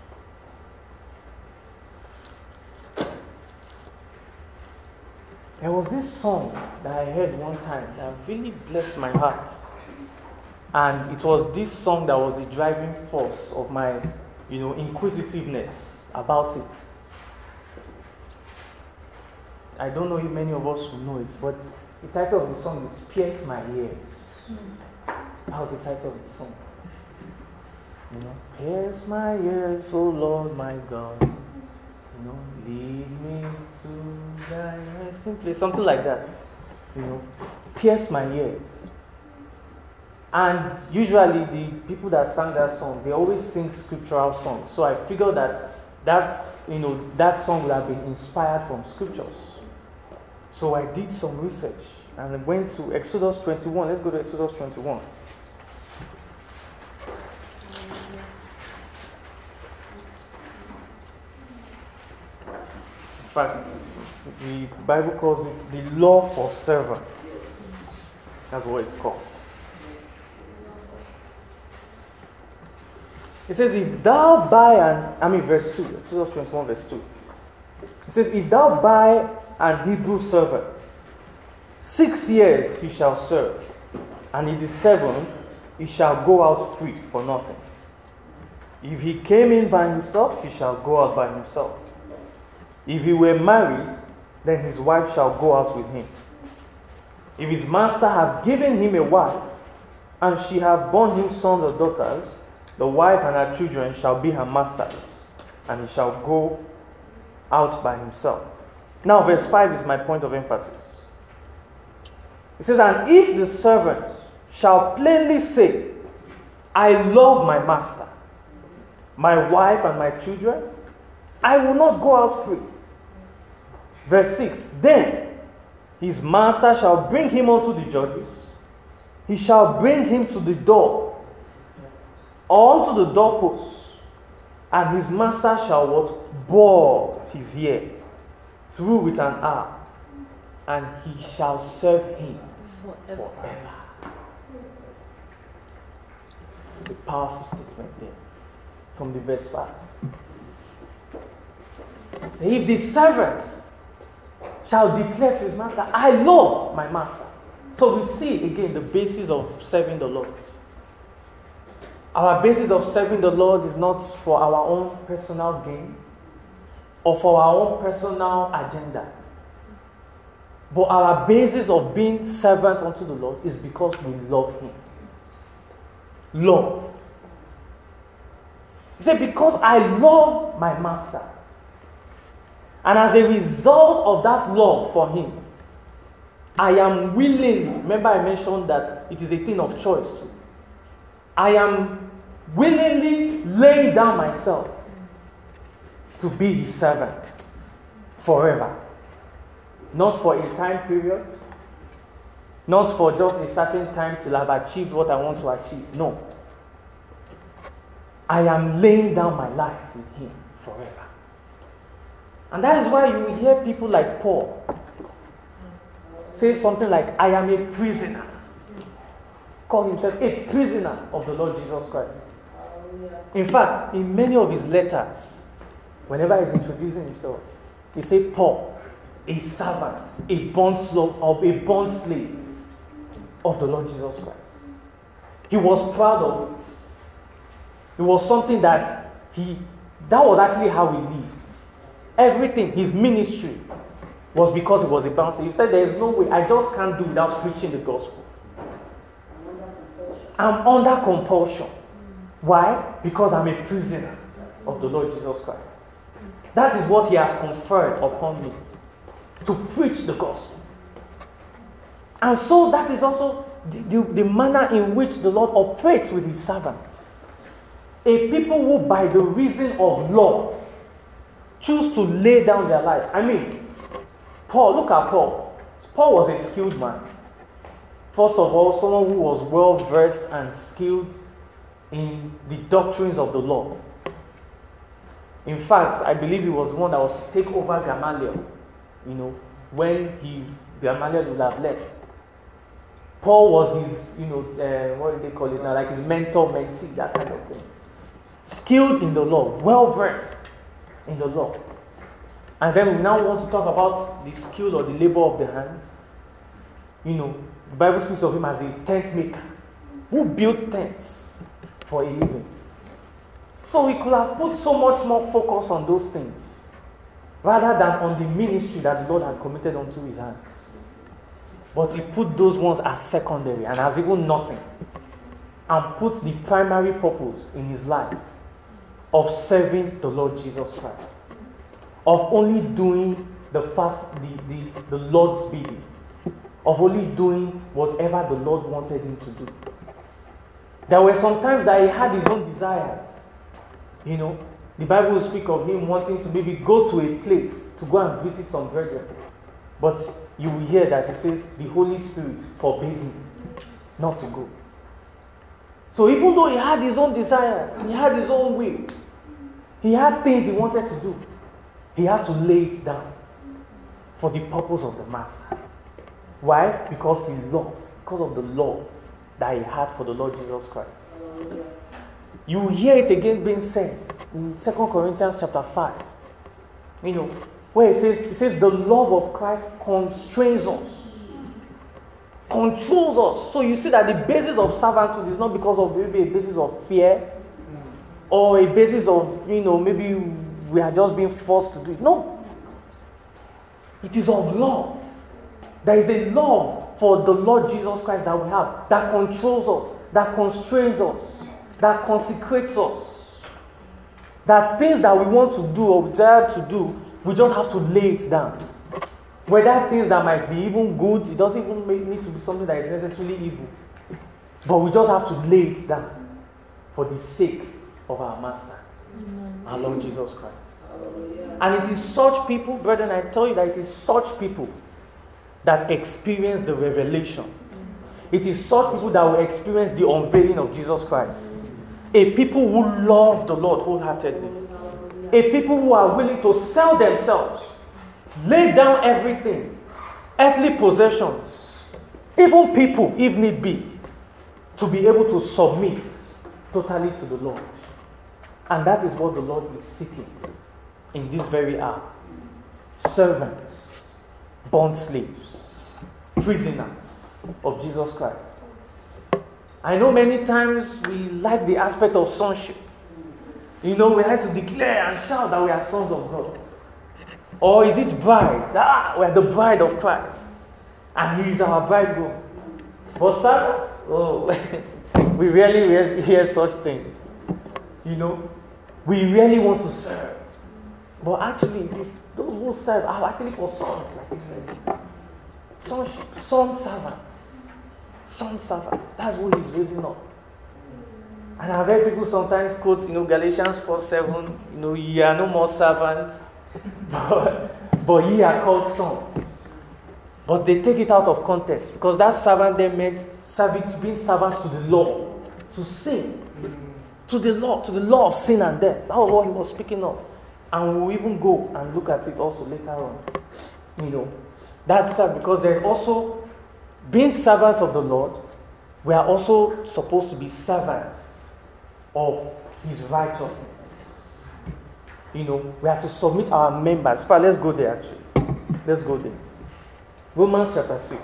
There was this song that I heard one time that really blessed my heart. And it was this song that was the driving force of my, inquisitiveness about it. I don't know if many of us will know it, but the title of the song is Pierce My Ears. That was the title of the song. Pierce my ears, O Lord my God. Lead me to thy simply something like that. Pierce my ears. And usually the people that sang that song, they always sing scriptural songs. So I figured that song would have been inspired from scriptures. So I did some research and I went to Exodus 21. Let's go to Exodus 21. In fact, the Bible calls it the law for servants. That's what it's called. It says, if thou buy verse 2, Exodus 21, verse 2. It says, if thou buy an Hebrew servant, 6 years he shall serve, and in the 7th he shall go out free for nothing. If he came in by himself, he shall go out by himself. If he were married, then his wife shall go out with him. If his master have given him a wife, and she have borne him sons or daughters, the wife and her children shall be her master's, and he shall go out by himself. Now, verse 5 is my point of emphasis. It says, and if the servant shall plainly say, I love my master, my wife and my children, I will not go out free. Verse 6, then his master shall bring him unto the judges. He shall bring him to the door, or unto the doorpost, and his master shall what? Bore his ear through with an arm, and he shall serve him forever. It's a powerful statement there from the verse 5. So if the servant shall declare to his master, I love my master. So we see again the basis of serving the Lord. Our basis of serving the Lord is not for our own personal gain or for our own personal agenda. But our basis of being servant unto the Lord is because we love him. Love. He said, because I love my master. And as a result of that love for him, I am willing, remember I mentioned that it is a thing of choice too. I am willingly laying down myself to be his servant forever. Not for a time period, not for just a certain time till I've achieved what I want to achieve. No. I am laying down my life with him forever. And that is why you will hear people like Paul say something like, I am a prisoner. Call himself a prisoner of the Lord Jesus Christ. In fact, in many of his letters, whenever he's introducing himself, he says, Paul, a servant, a bond slave of the Lord Jesus Christ. He was proud of it. It was something that was actually how he lived. Everything, his ministry, was because he was a bond slave. He said, there is no way, I just can't do without preaching the gospel. I'm under compulsion. Why? Because I'm a prisoner of the Lord Jesus Christ. That is what he has conferred upon me, to preach the gospel. And so that is also the manner in which the Lord operates with his servants. A people who, by the reason of love, choose to lay down their lives. I mean, Paul, look at Paul. Paul was a skilled man. First of all, someone who was well versed and skilled in the doctrines of the law. In fact, I believe he was the one that was to take over Gamaliel, when Gamaliel would have left. Paul was his, what do they call it now? Like his mentor, mentee, that kind of thing. Skilled in the law, well versed in the law. And then we now want to talk about the skill or the labor of the hands. The Bible speaks of him as a tent maker who built tents for a living. So we could have put so much more focus on those things rather than on the ministry that the Lord had committed unto his hands. But he put those ones as secondary and as even nothing, and put the primary purpose in his life of serving the Lord Jesus Christ, of only doing the Lord's bidding, of only doing whatever the Lord wanted him to do. There were some times that he had his own desires. The Bible will speak of him wanting to maybe go to a place to go and visit some brethren. But you will hear that he says the Holy Spirit forbade him not to go. So even though he had his own desires, he had his own way, he had things he wanted to do, he had to lay it down for the purpose of the Master. Why? Because he loved, because of the love that he had for the Lord Jesus Christ. You hear it again being said in 2 Corinthians chapter 5. Where it says the love of Christ constrains us, controls us. So you see that the basis of servanthood is not because of maybe a basis of fear or a basis of, maybe we are just being forced to do it. No. It is of love. There is a love for the Lord Jesus Christ that we have, that controls us, that constrains us, that consecrates us. That things that we want to do or desire to do, we just have to lay it down. Whether things that might be even good, it doesn't even need to be something that is necessarily evil. But we just have to lay it down for the sake of our Master, our Lord Jesus Christ. And it is such people, brethren, I tell you that it is such people that experience the revelation. It is such people that will experience the unveiling of Jesus Christ. A people who love the Lord wholeheartedly. A people who are willing to sell themselves, lay down everything, earthly possessions, even people, if need be, to be able to submit totally to the Lord. And that is what the Lord is seeking in this very hour. Servants, bond slaves, prisoners of Jesus Christ. I know many times we like the aspect of sonship. We like to declare and shout that we are sons of God. Or is it bride? We are the bride of Christ. And He is our bridegroom. But sir, we rarely hear such things. We really want to serve. But actually, those who serve are actually for sons, like you said. Sonship, son servants. Son servants. That's what He's raising up. And I've heard people sometimes quote, Galatians 4:7, ye are no more servants, but ye are called sons. But they take it out of context, because that servant there meant being servants to the law, to sin, to the law of sin and death. That was what he was speaking of. And we'll even go and look at it also later on. That's sad, because there's also being servants of the Lord. We are also supposed to be servants of His righteousness. We have to submit our members. Let's go there actually. Let's go there. Romans chapter 6.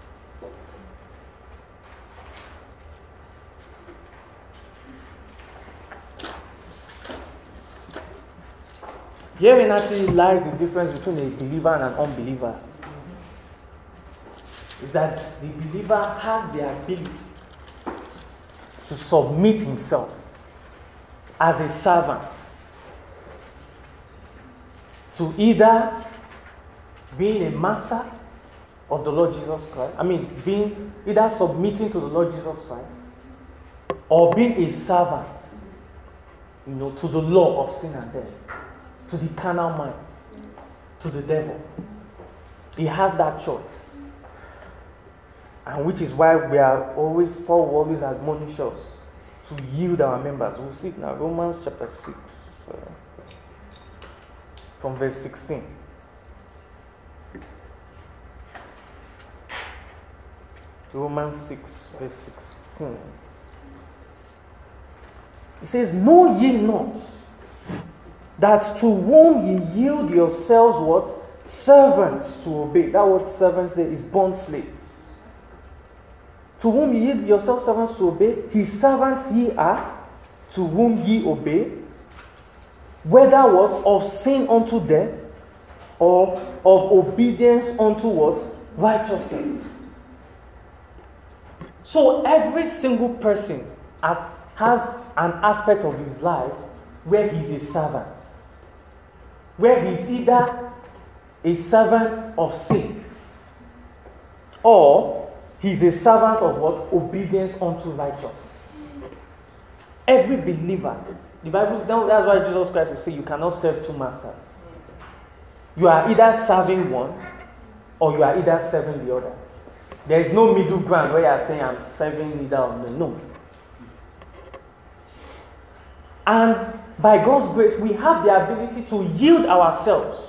Herein actually lies the difference between a believer and an unbeliever. Is that the believer has the ability to submit himself as a servant to either being a master of the Lord Jesus Christ, being either submitting to the Lord Jesus Christ, or being a servant, to the law of sin and death, to the carnal mind, to the devil. He has that choice. And which is why Paul will always admonish us to yield our members. We'll see it now, Romans chapter 6, from verse 16. Romans 6, verse 16. It says, know ye not that to whom ye yield yourselves what? Servants to obey. That word servants there is bond slaves. To whom ye yield yourselves servants to obey, His servants ye are, to whom ye obey, whether what? Of sin unto death, or of obedience unto what? Righteousness. So every single person has an aspect of his life where he's a servant. Where he's either a servant of sin, or he's a servant of what? Obedience unto righteousness. Every believer, the Bible, that's why Jesus Christ will say you cannot serve two masters. You are either serving one, or you are either serving the other. There is no middle ground where you are saying I'm serving either of them. No. And by God's grace, we have the ability to yield ourselves.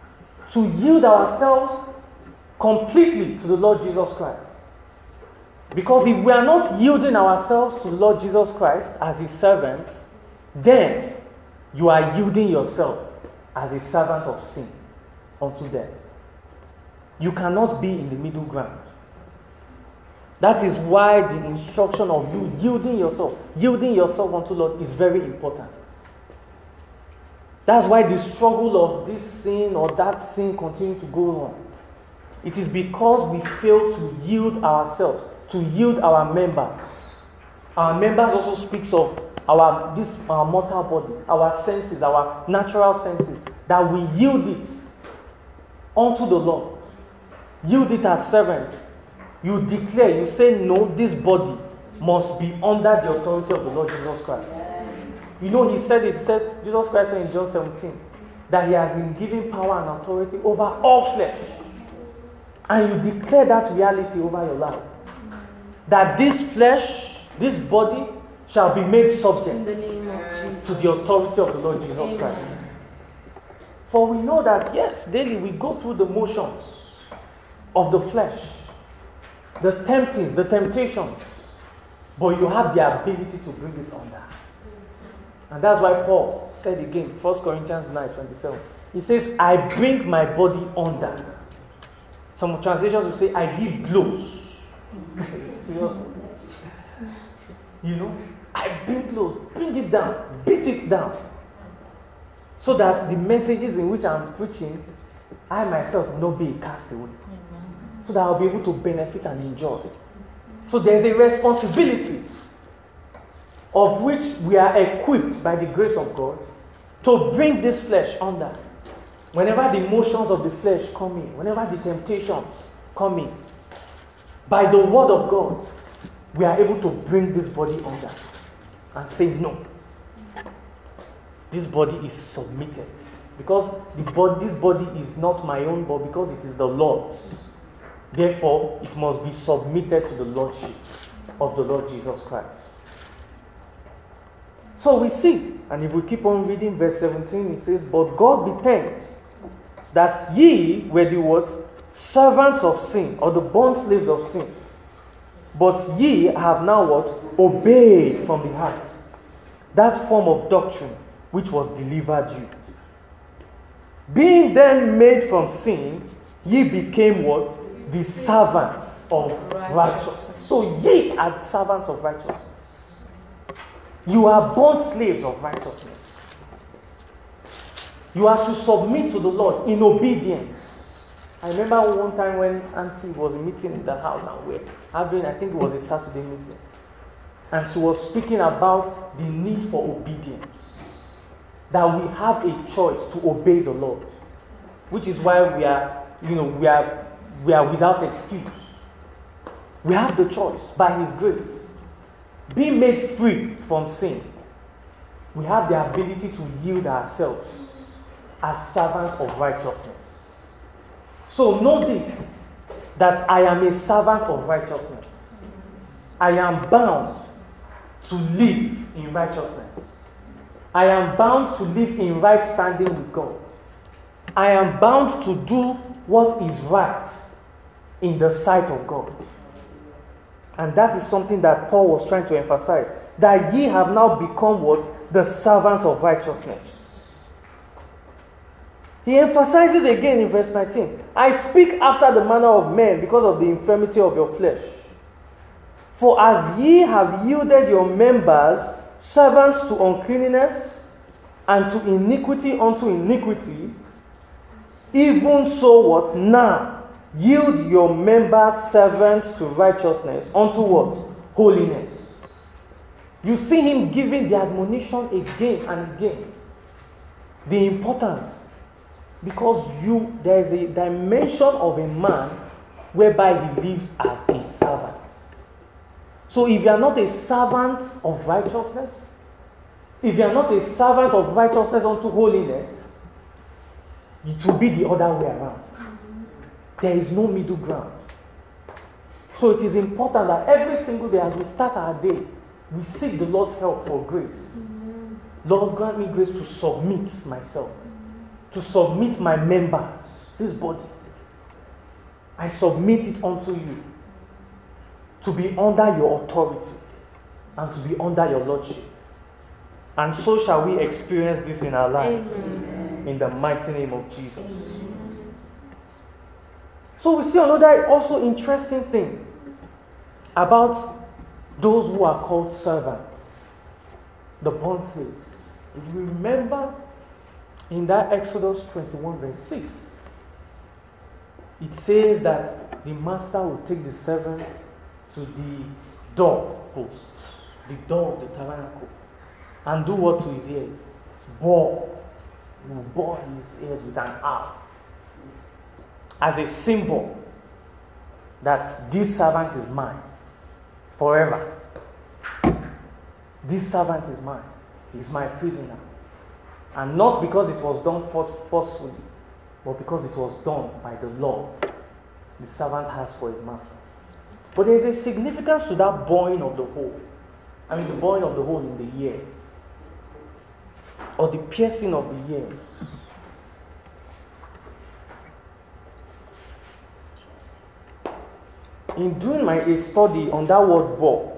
To yield ourselves completely to the Lord Jesus Christ. Because if we are not yielding ourselves to the Lord Jesus Christ as his servants, then you are yielding yourself as a servant of sin unto death. You cannot be in the middle ground. That is why the instruction of you yielding yourself unto Lord is very important. That's why the struggle of this sin or that sin continues to go on. It is because we fail to yield ourselves, to yield our members. Our members also speaks of our mortal body, our senses, our natural senses, that we yield it unto the Lord. Yield it as servants. You declare, you say, no, this body must be under the authority of the Lord Jesus Christ. You know, he said, Jesus Christ said in John 17, that he has been given power and authority over all flesh. And you declare that reality over your life. That this flesh, this body, shall be made subject to the authority of the Lord Jesus Christ. For we know that, yes, daily we go through the motions of the flesh, the temptings, the temptations, but you have the ability to bring it under. And that's why Paul said again, 1 Corinthians 9:27, he says, I bring my body under. Some translations will say, I give blows. You know, I bring blows, bring it down, beat it down. So that the messages in which I'm preaching, I myself will not be cast away. So that I'll be able to benefit and enjoy. So there's a responsibility of which we are equipped by the grace of God to bring this flesh under. Whenever the motions of the flesh come in, whenever the temptations come in, by the word of God, we are able to bring this body under and say, no, this body is submitted. Because this body is not my own, but because it is the Lord's. Therefore, it must be submitted to the Lordship of the Lord Jesus Christ. So we see, and if we keep on reading verse 17, it says, but God be thanked that ye were the what? Servants of sin, or the bond slaves of sin. But ye have now what? Obeyed from the heart that form of doctrine which was delivered you. Being then made from sin, ye became what? The servants of righteousness. So ye are servants of righteousness. You are born slaves of righteousness. You are to submit to the Lord in obedience. I remember one time when Auntie was meeting in the house and we were having, I think it was a Saturday meeting. And she was speaking about the need for obedience. That we have a choice to obey the Lord. Which is why we are without excuse. We have the choice by His grace. Being made free from sin, we have the ability to yield ourselves as servants of righteousness. So know this, that I am a servant of righteousness. I am bound to live in righteousness. I am bound to live in right standing with God. I am bound to do what is right in the sight of God. And that is something that Paul was trying to emphasize. That ye have now become what? The servants of righteousness. He emphasizes again in verse 19. I speak after the manner of men because of the infirmity of your flesh. For as ye have yielded your members servants to uncleanness and to iniquity unto iniquity, even so what? Now yield your members servants to righteousness unto what? Holiness. You see him giving the admonition again and again. The importance. Because there is a dimension of a man whereby he lives as a servant. So if you are not a servant of righteousness, if you are not a servant of righteousness unto holiness, it will be the other way around. There is no middle ground. So it is important that every single day as we start our day, we seek the Lord's help for grace. Lord, grant me grace to submit myself, to submit my members, this body. I submit it unto you, to be under your authority and to be under your lordship. And so shall we experience this in our lives. Amen. In the mighty name of Jesus. Amen. So we see another also interesting thing about those who are called servants, the bond slaves. If you remember in that Exodus 21 verse 6, it says that the master will take the servant to the door post, the door of the tabernacle, and do what to his ears? Bore. He will bore his ears with an awl, as a symbol that this servant is mine forever. This servant is mine. He's my prisoner. And not because it was done forcefully, but because it was done by the love the servant has for his master. But there is a significance to that boring of the hole. I mean, the boring of the hole in the ears, or the piercing of the ears. In doing a study on that word bore,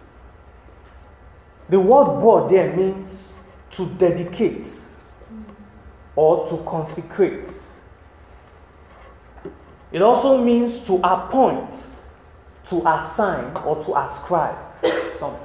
the word bore there means to dedicate or to consecrate. It also means to appoint, to assign, or to ascribe something.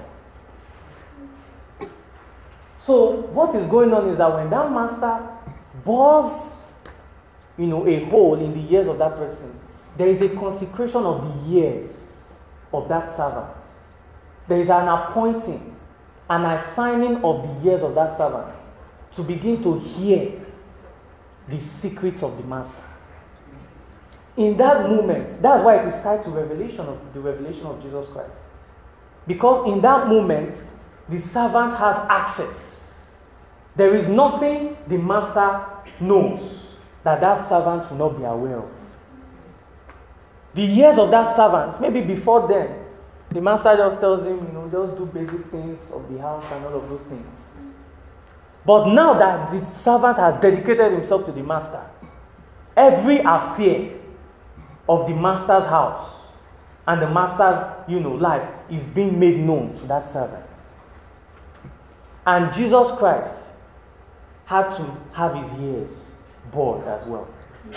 So what is going on is that when that master bores, a hole in the ears of that person, there is a consecration of the ears of that servant. There is an appointing, an assigning of the ears of that servant to begin to hear the secrets of the master. In that moment, that's why it is tied to the revelation of Jesus Christ. Because in that moment, the servant has access. There is nothing the master knows that servant will not be aware of. The ears of that servant, maybe before then, the master just tells him, just do basic things of the house and all of those things. But now that the servant has dedicated himself to the master, every affair of the master's house and the master's, life is being made known to that servant. And Jesus Christ had to have his ears bored as well.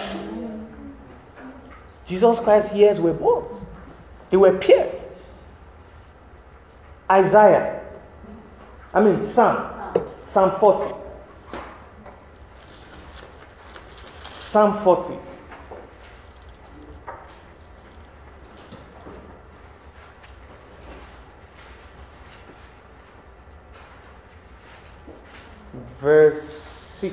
Jesus Christ's ears were bored. They were pierced. Psalm 40. Psalm 40. Verse 6.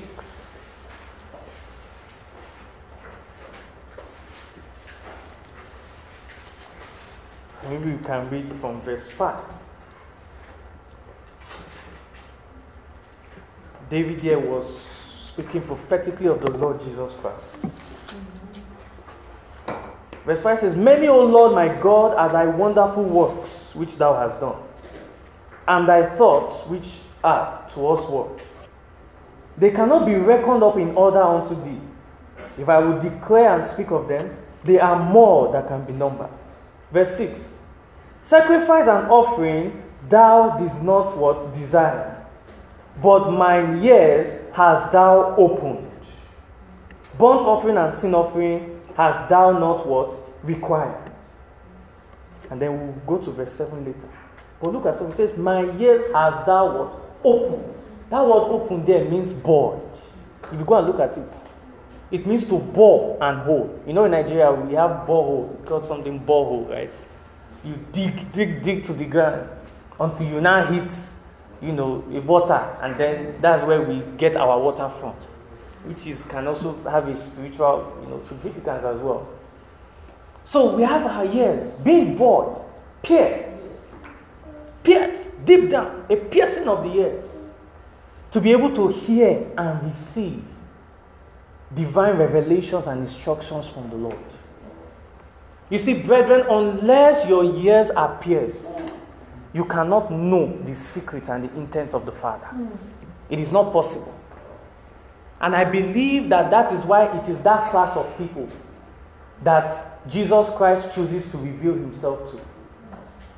Maybe you can read from verse 5. David here was speaking prophetically of the Lord Jesus Christ. Verse 5 says, "Many, O Lord my God, are thy wonderful works which thou hast done, and thy thoughts which are to us what? They cannot be reckoned up in order unto thee. If I would declare and speak of them, they are more than can be numbered." Verse 6. "Sacrifice and offering thou didst not what? Desire, but mine ears hast thou opened. Burnt offering and sin offering hast thou not what? Required." And then we'll go to verse 7 later. But look at something. It says, "My ears hast thou what? Opened." That word "open" there means bored. If you go and look at it, it means to bore and hole. In Nigeria we have borehole. We call something borehole, right? You dig to the ground until you now hit, a water, and then that's where we get our water from, which can also have a spiritual, significance as well. So we have our ears being bored, pierced deep down, a piercing of the ears, to be able to hear and receive divine revelations and instructions from the Lord. You see, brethren, unless your ears are pierced, you cannot know the secrets and the intents of the Father. It is not possible. And I believe that is why it is that class of people that Jesus Christ chooses to reveal himself to.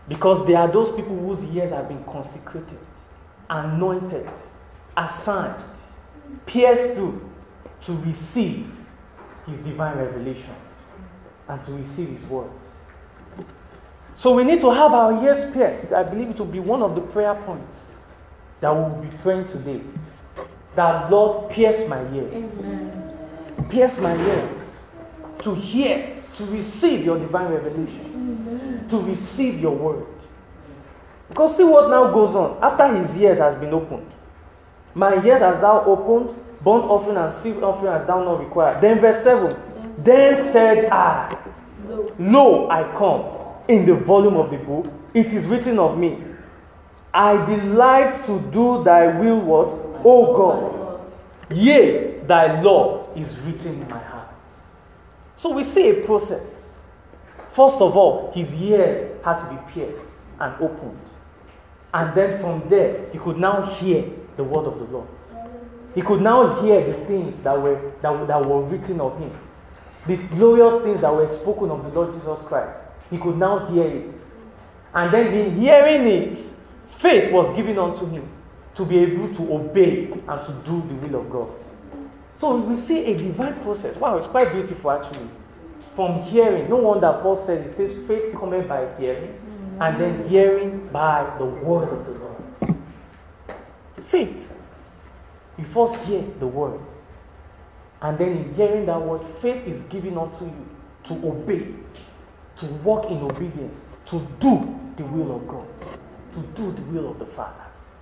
Because there are those people whose ears have been consecrated, anointed, assigned, pierced through to receive His divine revelation and to receive His word. So we need to have our ears pierced. I believe it will be one of the prayer points that we will be praying today. That Lord, pierce my ears. Amen. Pierce my ears to hear, to receive your divine revelation, Amen. to receive your word. Because see what now goes on. After his ears has been opened, my ears has thou opened, burnt offering and sin offering has thou not required. Then verse 7. Then said I, Lo, I come. In the volume of the book, it is written of me, I delight to do thy will, what? O God. Yea, thy law is written in my heart. So we see a process. First of all, his ears had to be pierced and opened. And then from there, he could now hear the word of the Lord. He could now hear the things that were written of him. The glorious things that were spoken of the Lord Jesus Christ. He could now hear it. And then in hearing it, faith was given unto him to be able to obey and to do the will of God. So we see a divine process. Wow, it's quite beautiful actually. From hearing, no wonder Paul said, he says, faith cometh by hearing, and then hearing by the word of the Lord. Faith. You first hear the word. And then in hearing that word, faith is given unto you to obey, to walk in obedience, to do the will of God, to do the will of the Father.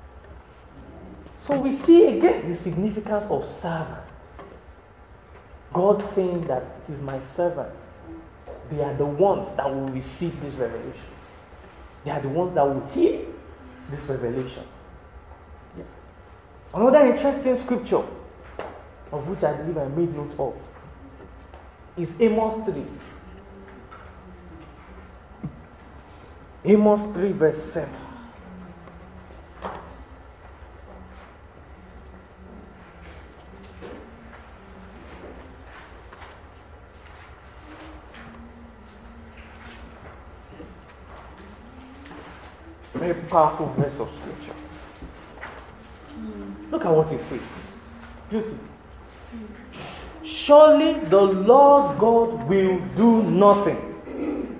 So we see again the significance of servants. God saying that it is my servants. They are the ones that will receive this revelation. They are the ones that will hear this revelation. Yeah. Another interesting scripture, of which I believe I made note of, is Amos 3. Amos 3 verse 7. Very powerful verse of scripture. Look at what it says. Beautiful. Surely the Lord God will do nothing,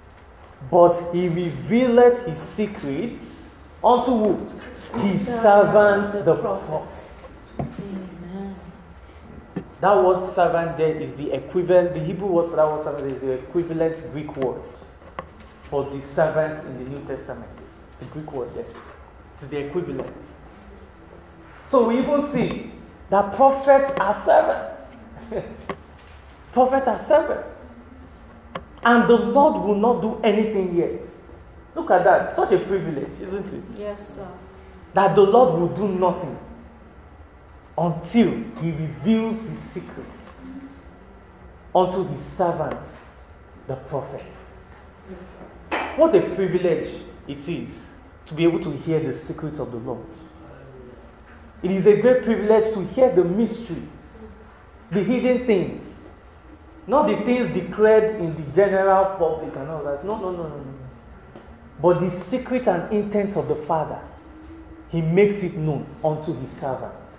but he revealeth his secrets unto who? His servants the prophets. Amen. That word servant there is the equivalent, the Hebrew word for that word servant is the equivalent Greek word for the servants in the New Testament. The Greek word there. It's the equivalent. So we even see that prophets are servants. Prophets are servants. And the Lord will not do anything yet. Look at that. Such a privilege, isn't it? Yes, sir. That the Lord will do nothing until he reveals his secrets unto his servants, the prophets. What a privilege it is to be able to hear the secrets of the Lord. It is a great privilege to hear the mysteries, the hidden things, not the things declared in the general public and all that. No. But the secrets and intents of the Father, he makes it known unto his servants.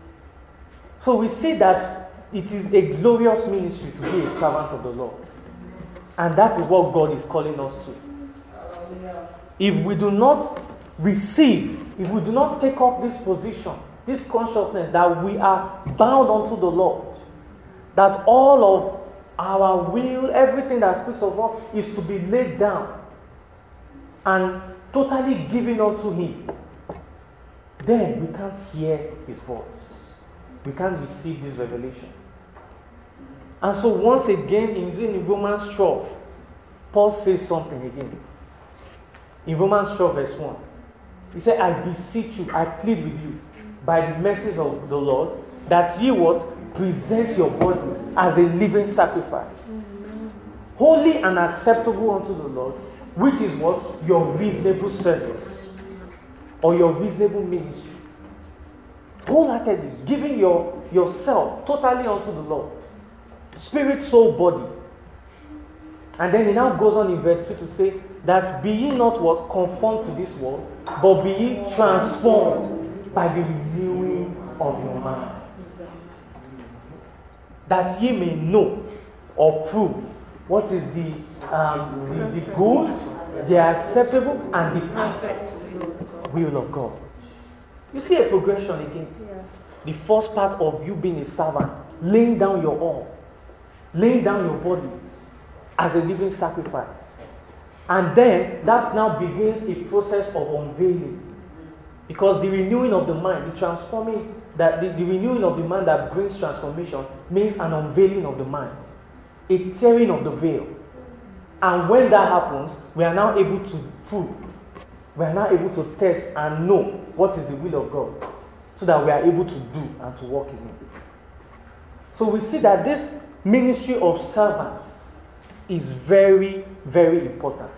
So we see that it is a glorious ministry to be a servant of the Lord. And that is what God is calling us to. If we do not receive, if we do not take up this position, this consciousness that we are bound unto the Lord, that all of our will, everything that speaks of us, is to be laid down and totally given unto him, then we can't hear his voice. We can't receive this revelation. And so once again, in Romans 12, Paul says something again. In Romans 12 verse 1, he said, I beseech you, I plead with you, by the mercies of the Lord, that ye what? Present your bodies as a living sacrifice, holy and acceptable unto the Lord, which is what? Your reasonable service, or your reasonable ministry. Wholeheartedly, giving yourself totally unto the Lord, spirit, soul, body. And then he now goes on in verse 2 to say that be ye not what? Conformed to this world, but be ye transformed by the renewing of your mind. That ye may know or prove what is the good, the acceptable, and the perfect will of God. You see a progression again. Yes. The first part of you being a servant, laying down your all, laying down your body as a living sacrifice. And then that now begins a process of unveiling. Because the renewing of the mind, the transforming, that the renewing of the mind that brings transformation means an unveiling of the mind, a tearing of the veil. And when that happens, we are now able to prove, we are now able to test and know what is the will of God, so that we are able to do and to walk in it. So we see that this ministry of servants is very, very important.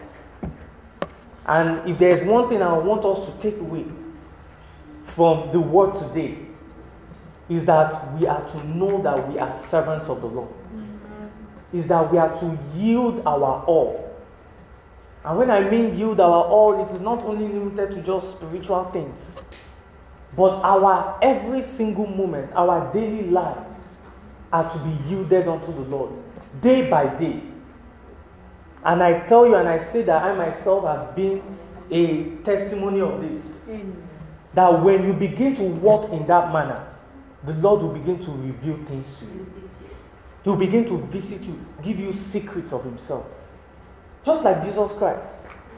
And if there is one thing I want us to take away from the word today, is that we are to know that we are servants of the Lord. Is that we are to yield our all. And when I mean yield our all, it is not only limited to just spiritual things, but our every single moment, our daily lives are to be yielded unto the Lord, day by day. And I tell you and I say that I myself have been a testimony of this. Amen. That when you begin to walk in that manner, the Lord will begin to reveal things to you. He will begin to visit you, give you secrets of himself. Just like Jesus Christ.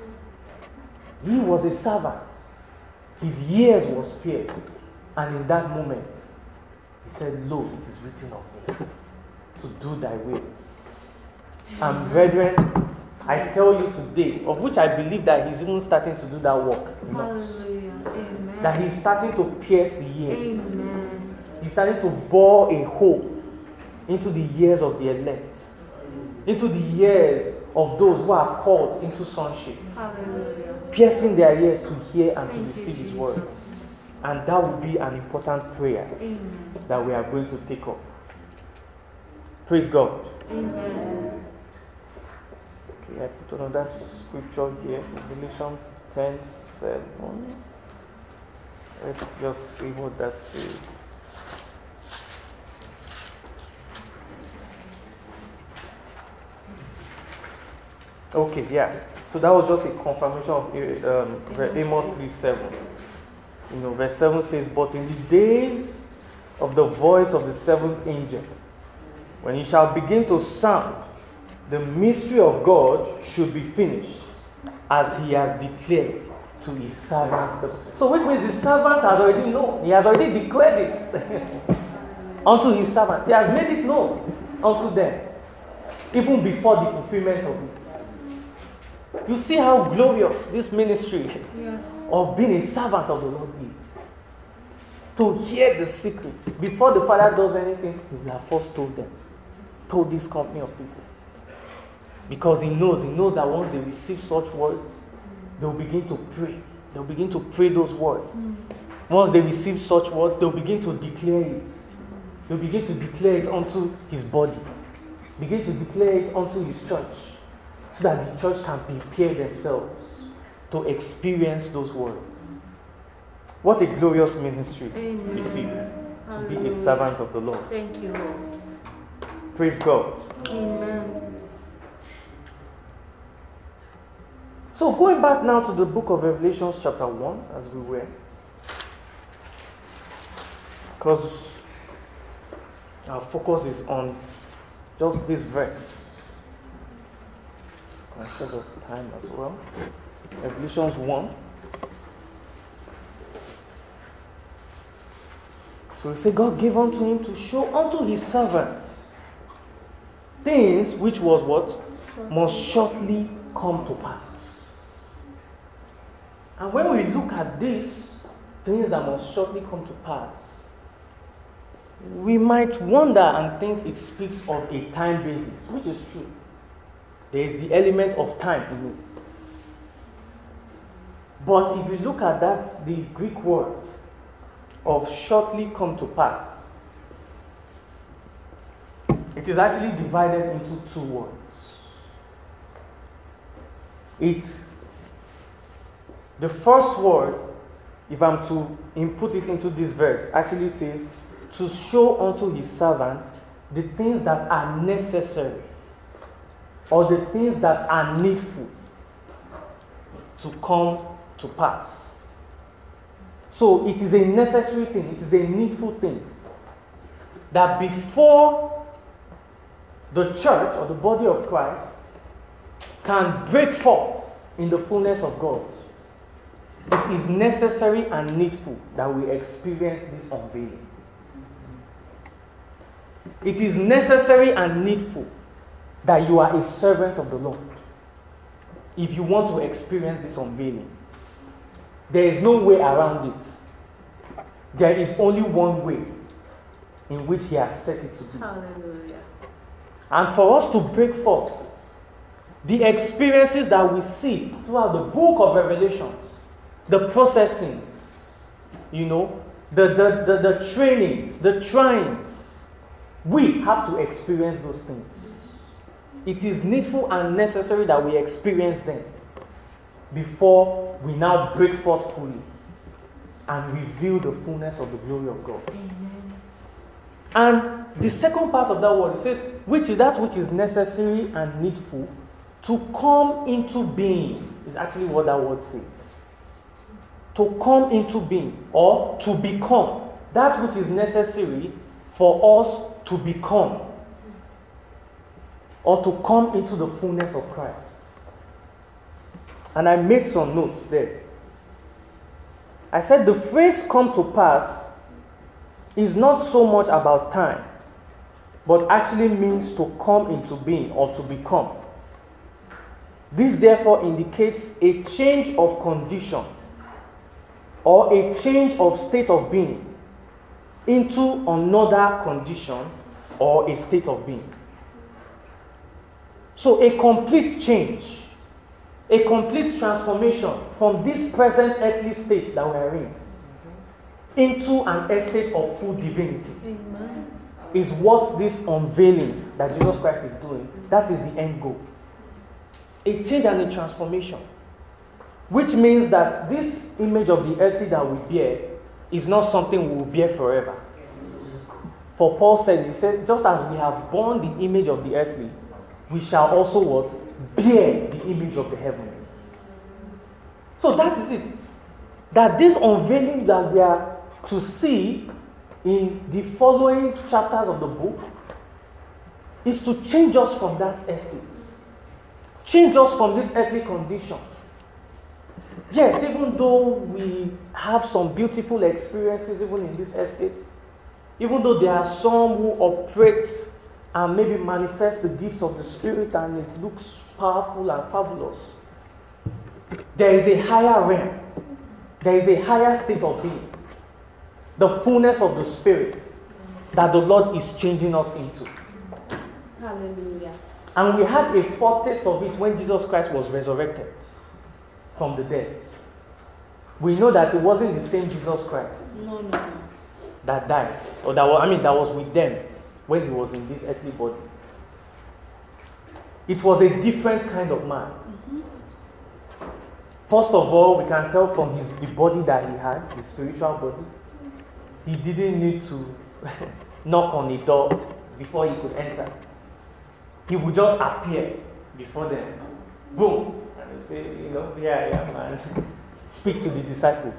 He was a servant. His years was pierced. And in that moment, he said, "Lo, it is written of me, to do thy will." And brethren, I tell you today, of which I believe that he's even starting to do that work in us. Hallelujah. Amen. That he's starting to pierce the years. Amen. He's starting to bore a hole into the years of the elect, into the years of those who are called into sonship, Hallelujah. piercing their ears to hear and to Thank you, receive his Jesus. words. And that will be an important prayer Amen. that we are going to take up. Praise God. Amen. Okay, I put another scripture here, Galatians 10:7. Let's just see what that says. Okay, yeah. So that was just a confirmation of Amos 3:7. You know, verse 7 says, "But in the days of the voice of the seventh angel, when he shall begin to sound, the mystery of God should be finished, as he has declared to his servants." So which means the servant has already known. He has already declared it unto his servants. He has made it known unto them, even before the fulfillment of it. You see how glorious this ministry Yes. of being a servant of the Lord is. To hear the secrets. Before the Father does anything, he will have first told them. Told this company of people. Because he knows that once they receive such words, they'll begin to pray. They'll begin to pray those words. Once they receive such words, they'll begin to declare it. They'll begin to declare it unto his body. Begin to declare it unto his church. So that the church can prepare themselves to experience those words. What a glorious ministry Amen. it is to be a Hallelujah. servant of the Lord. Thank you, Lord. Praise God. Amen. So going back now to the book of Revelation chapter 1, as we were. Because our focus is on just this verse. Because of time as well. Revelations 1. So we say God gave unto him to show unto his servants things which was what? Must shortly come to pass. And when we look at these things that must shortly come to pass, we might wonder and think it speaks of a time basis, which is true. There is the element of time in it. But if you look at that, the Greek word of shortly come to pass, it is actually divided into two words. It's the first word, if I'm to input it into this verse, actually says, to show unto his servants the things that are necessary or the things that are needful to come to pass. So it is a necessary thing, it is a needful thing that before the church or the body of Christ can break forth in the fullness of God, it is necessary and needful that we experience this unveiling. It is necessary and needful that you are a servant of the Lord if you want to experience this unveiling. There is no way around it. There is only one way in which He has set it to be. Hallelujah. And for us to break forth, the experiences that we see throughout the book of Revelations, the processings, the trainings, the tryings, we have to experience those things. It is needful and necessary that we experience them before we now break forth fully and reveal the fullness of the glory of God. Amen. And the second part of that word, it says, which is that which is necessary and needful to come into being, is actually what that word says. To come into being or to become. That which is necessary for us to become or to come into the fullness of Christ. And I made some notes there. I said the phrase come to pass is not so much about time, but actually means to come into being or to become. This therefore indicates a change of condition or a change of state of being into another condition or a state of being. So a complete change, a complete transformation from this present earthly state that we are in into an estate of full divinity. Amen. Is what this unveiling that Jesus Christ is doing. That is the end goal. A change and a transformation. Which means that this image of the earthly that we bear is not something we will bear forever. For Paul said, he said, just as we have borne the image of the earthly, we shall also what? Bear the image of the heavenly. So that is it. That this unveiling that we are to see in the following chapters of the book is to change us from that estate. Change us from this earthly condition. Yes, even though we have some beautiful experiences even in this estate, even though there are some who operate and maybe manifest the gifts of the Spirit and it looks powerful and fabulous, there is a higher realm. There is a higher state of being. The fullness of the Spirit that the Lord is changing us into. Hallelujah. And we had a foretaste of it when Jesus Christ was resurrected from the dead. We know that it wasn't the same Jesus Christ No. that died, or that was with them when he was in this earthly body. It was a different kind of man. Mm-hmm. First of all, we can tell from the body that he had, his spiritual body, he didn't need to knock on the door before he could enter. He would just appear before them. Boom. And they say, here I am, and speak to the disciples.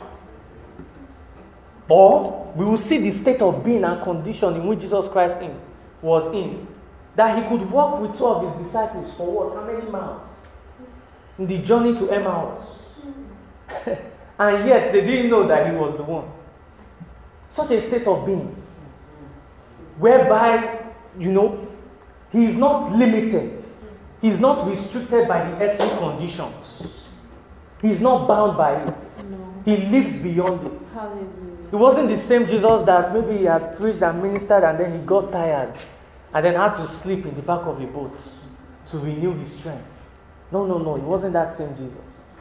Or we will see the state of being and condition in which Jesus Christ was in. That he could walk with two of his disciples for what? How many miles? In the journey to Emmaus. And yet they didn't know that he was the one. Such a state of being. Whereby, he is not limited. He is not restricted by the earthly conditions. He is not bound by it. No. He lives beyond it. Hallelujah. It wasn't the same Jesus that maybe he had preached and ministered and then he got tired and then had to sleep in the back of a boat to renew his strength. No. It wasn't that same Jesus.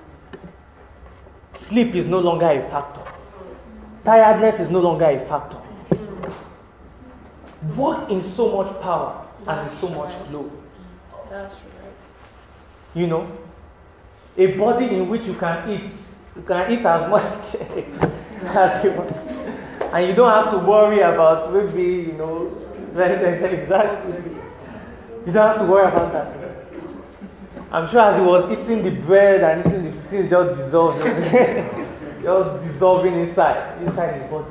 Sleep is no longer a factor. Tiredness is no longer a factor. Walk in so much power and in so much glory. That's right. a body in which you can eat. You can eat as much as you want. And you don't have to worry about maybe, exactly. You don't have to worry about that. I'm sure as he was eating the bread and eating the things just dissolved. Just dissolving inside his body.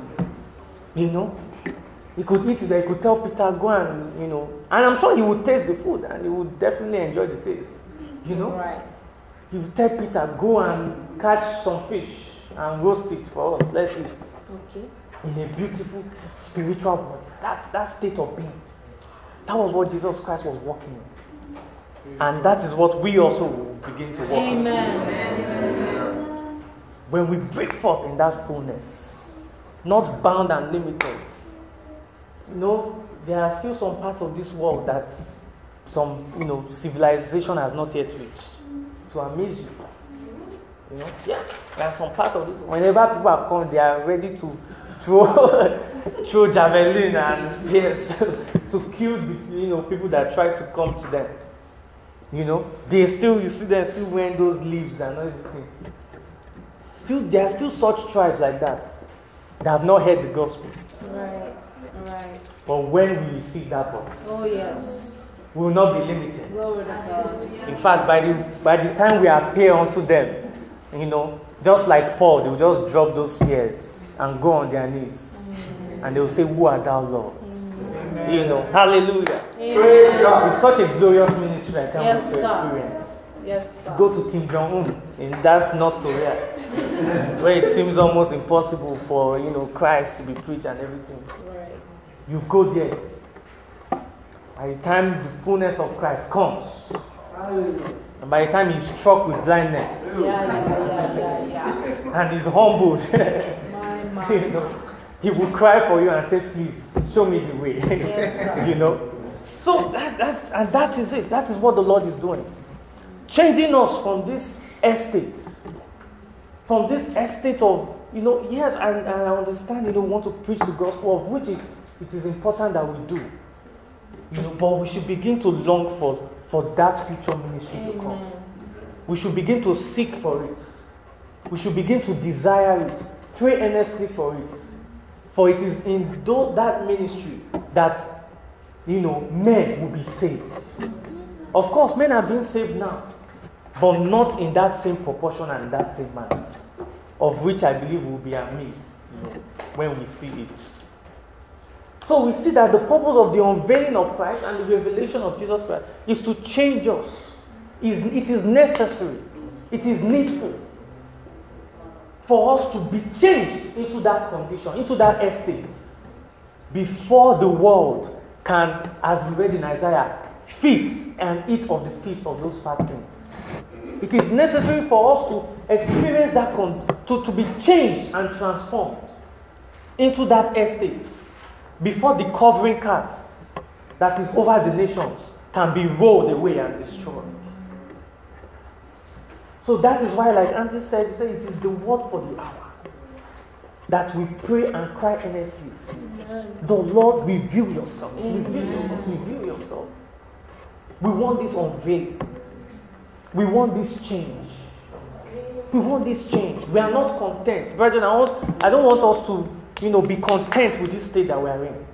He could eat it, he could tell Peter, go and, and I'm sure he would taste the food and he would definitely enjoy the taste. Right. He would tell Peter, go and catch some fish and roast it for us. Let's eat. Okay. In a beautiful spiritual body. That's that state of being. That was what Jesus Christ was walking in. And that is what we also will begin to walk in. Amen. When we break forth in that fullness, not bound and limited. There are still some parts of this world that some, civilization has not yet reached. To amaze you. There are some parts of this. Whenever people are coming, they are ready to throw javelin and spears to kill the people that try to come to them. You see them still wearing those leaves and everything. There are still such tribes like that have not heard the gospel. Right. But when we receive that body, oh yes, we will not be limited. Glory to God. In fact, by the time we appear unto them, just like Paul, they will just drop those spears and go on their knees. And they will say, who art thou, Lord? Hallelujah. Praise God. It's such a glorious ministry I can't wait to experience. Yes, sir. Go to Kim Jong-un in that North Korea, where it seems almost impossible for Christ to be preached and everything. Right. You go there. By the time the fullness of Christ comes, and by the time he's struck with blindness, and he's humbled, he will cry for you and say, please, show me the way. Yes, sir. So that is it. That is what the Lord is doing. Changing us from this estate. From this estate of, yes, and I understand, we want to preach the gospel, of which it is important that we do. But we should begin to long for that future ministry to come. We should begin to seek for it. We should begin to desire it. Pray earnestly for it. For it is in that ministry that, men will be saved. Of course, men are being saved now, but not in that same proportion and in that same manner, of which I believe we'll be amazed when we see it. So we see that the purpose of the unveiling of Christ and the revelation of Jesus Christ is to change us. It is necessary. It is needful for us to be changed into that condition, into that estate, before the world can, as we read in Isaiah, feast and eat of the feast of those fat things. It is necessary for us to experience that, to be changed and transformed into that estate before the covering cast that is over the nations can be rolled away and destroyed. So that is why, like Auntie said, it is the word for the hour that we pray and cry earnestly. The Lord, reveal yourself. Reveal yourself. Reveal yourself. We want this unveiling. We want this change. We want this change. We are not content. Brethren, I don't want us to, be content with this state that we are in.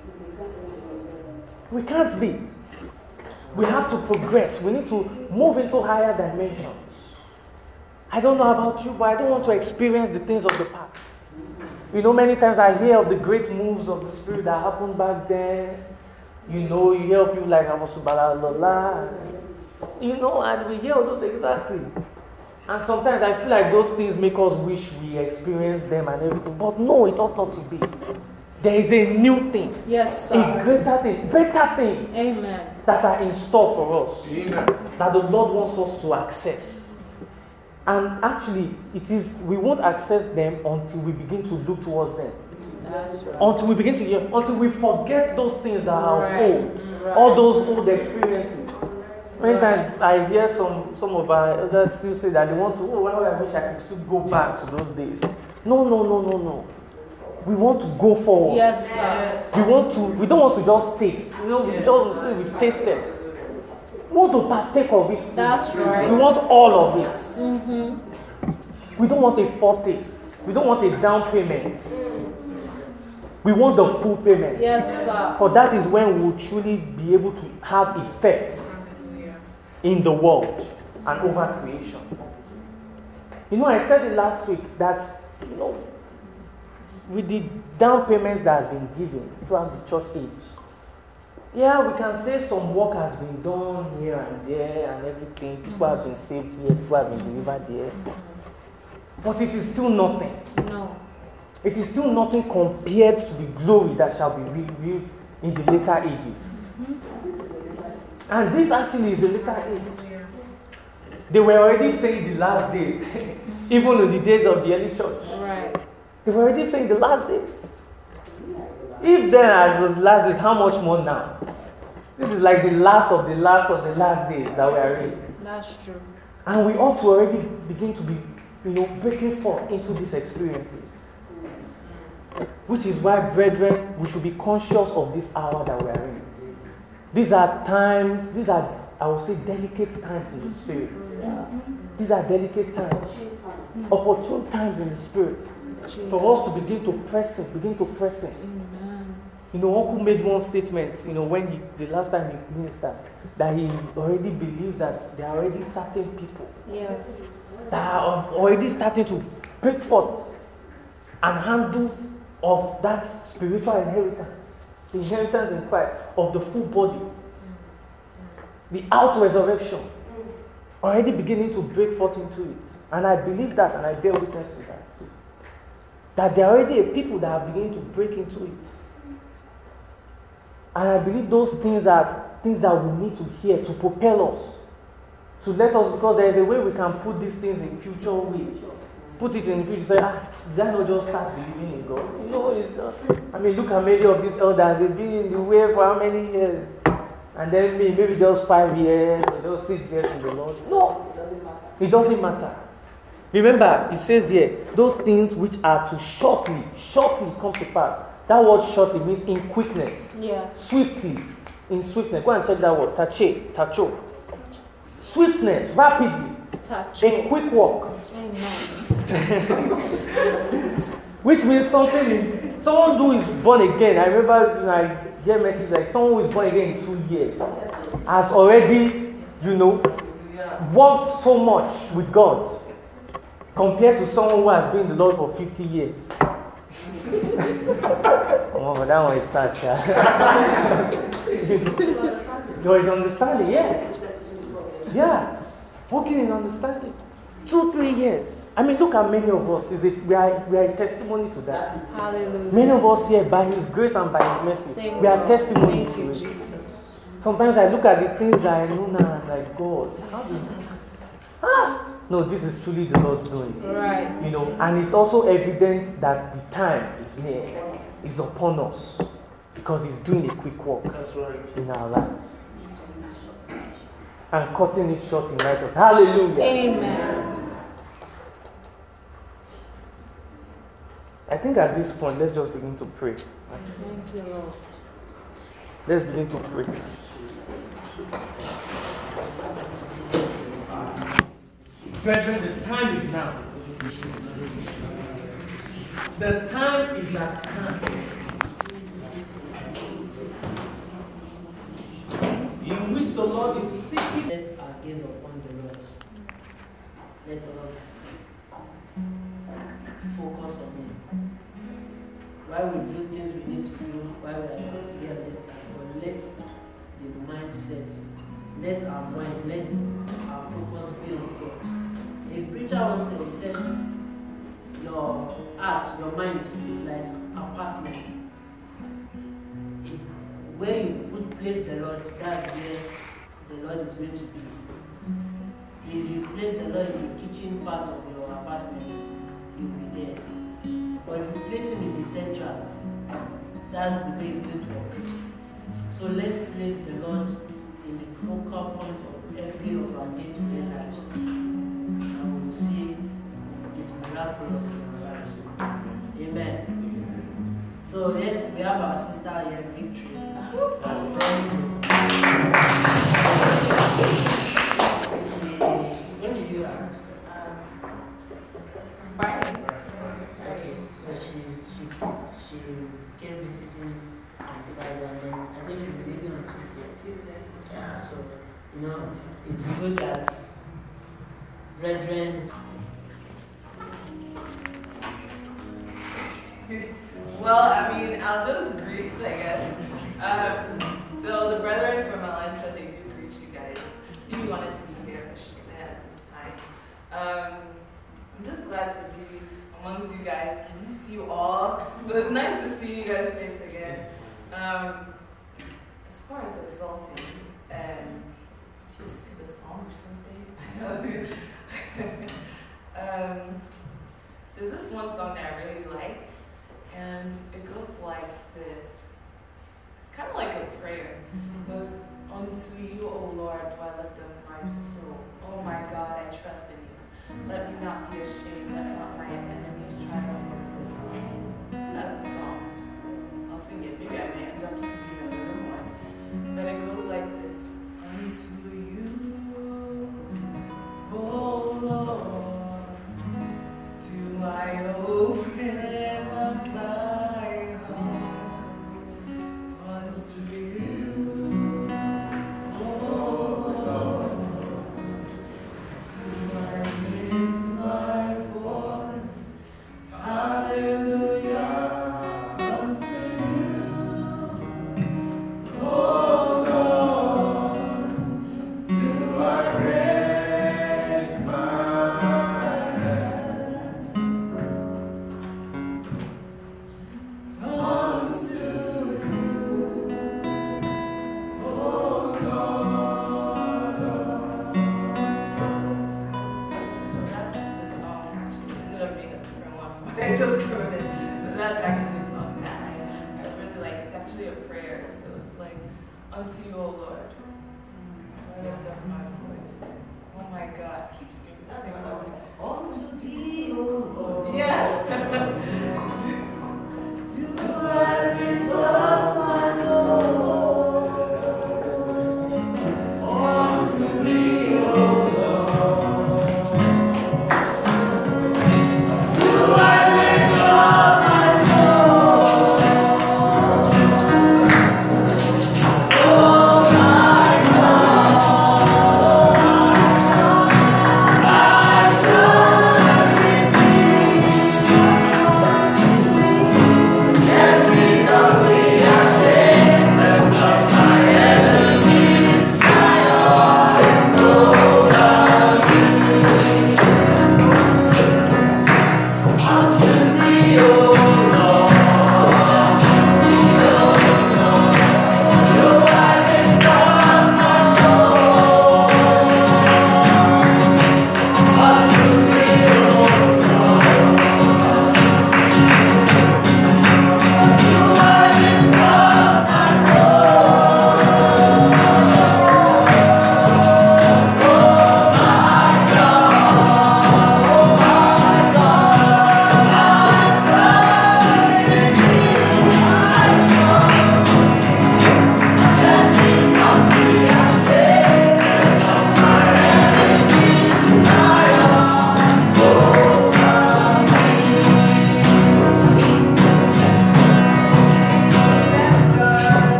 We can't be. We have to progress. We need to move into higher dimensions. I don't know about you, but I don't want to experience the things of the past. Many times I hear of the great moves of the Spirit that happened back then. You hear of people like Abosubala Lola. And we hear of those exactly. And sometimes I feel like those things make us wish we experienced them and everything. But no, it ought not to be. There is a new thing. Yes, sir. A greater thing. Better things. Amen. That are in store for us. Amen. That the Lord wants us to access. And actually, we won't access them until we begin to look towards them. That's right. Until we begin to hear, until we forget those things that are old. Right. All those old experiences. Many times I hear some of our elders still say that they want to, I wish I could still go back to those days. No. We want to go forward. Yes, sir. We don't want to just taste. We just say we've tasted. want to partake of it. That's right. We want all of it. Mm-hmm. We don't want a foretaste. We don't want a down payment. We want the full payment. Yes, sir. For that is when we will truly be able to have effect in the world and over creation. You know, I said it last week that, you know, with the down payments that has been given throughout the church age, yeah, we can say some work has been done here and there and everything. People have been saved here, people have been delivered here. But it is still nothing. No. It is still nothing compared to the glory that shall be revealed in the later ages. And this actually is the later age. They were already saying the last days, even in the days of the early church. Right. They were already saying the last days. If then as was the last days, how much more now? This is like the last of the last of the last days that we are in. That's true. And we ought to already begin to be, you know, breaking forth into these experiences. Which is why, brethren, we should be conscious of this hour that we are in. These are times, these are, I would say, delicate times in the spirit. These are delicate times, opportune times in the spirit. For us to begin to press in, You know, Uncle made one statement, you know, when the last time he ministered, that he already believes that there are already certain people Yes. that are already starting to break forth and handle of that spiritual inheritance, the inheritance in Christ, of the full body, the out resurrection, already beginning to break forth into it. And I believe that, and I bear witness to that too. That there are already a people that are beginning to break into it. And I believe those things are things that we need to hear to propel us, to let us, because there is a way we can put these things in future way. Put it in future, say, did I not just start believing in God? You know, it's, I mean, look at many of these elders, they've been in the way for how many years? And then maybe just 5 years, or just 6 years in the Lord. No, it doesn't matter. Remember, it says here, those things which are to shortly come to pass. That word shortly means in quickness. Yes. Swiftly. In swiftness. Go and check that word. Tacho. Swiftness, rapidly. Touch. A quick walk. Amen. Which means someone who is born again. I remember, you know, I get message like someone who is born again in 2 years has already, you know, worked so much with God compared to someone who has been in the Lord for 50 years. Oh, but that one is sad, There is understanding, yeah. Yeah. Walking in understanding. 2-3 years. I mean, look at many of us. We are a testimony to that. Hallelujah. Many of us here, by His grace and by His mercy, we are testimonies to it. Jesus. Sometimes I look at the things that I know now and I'm like, God, how did no, this is truly the Lord's doing. Right. You know, and it's also evident that the time is near, is upon us, because He's doing a quick work in our lives and cutting it short in righteousness. Hallelujah. Amen. I think at this point, let's just begin to pray. Thank you, Lord. Let's begin to pray. Brethren, the time is now. The time is at hand, in which the Lord is seeking. Let our gaze upon the Lord. Let us focus on Him. While we do things we need to do, while we are here this time, but let the mindset, let our mind, let our focus be on God. A preacher once said, he said, your heart, your mind is like apartments. Where you place the Lord, that's where the Lord is going to be. If you place the Lord in the kitchen part of your apartment, He will be there. But if you place Him in the central, that's the way He's going to operate. So let's place the Lord in the focal point of every of our day-to-day lives. And we will see His miraculous in our lives. Amen. So yes, we have our sister here, Victory, as promised. What do you have? Friday. Okay, so she came visiting on Friday, and then I think she'll be leaving on Tuesday. Yeah, so it's good that brethren. Well, I mean, I'll just greet, I guess. So the brethren from Atlanta, they do greet you guys. Mimi wanted to be here, but she couldn't at this time. I'm just glad to be amongst you guys. I miss you all. So it's nice to see you guys face again. As far as exalting, just do a song or something. There's this one song that I really like. And it goes like this. It's kind of like a prayer. It goes, unto you, O Lord, do I lift up my soul. Oh my God, I trust in you. Let me not be ashamed. Let not my enemies triumph over me. That's the song. I'll sing it. Maybe I may end up singing another one. But it goes like this. Unto you, O Lord, do I open up my heart unto you, oh Lord. Do I lift my voice, hallelujah, unto you, oh Lord. Do I raise my hand unto you, oh Lord. So that's the song actually. It ended up being a different one from what I just quoted. But that's actually the song that I really like. It's actually a prayer. So it's like, unto you, O Lord, I lift up my voice. Oh my God, keeps me singing. Unto thee, O Lord. Yeah. Do I lift up my soul unto thee, O Lord? Do I lift up my soul? Oh my God, I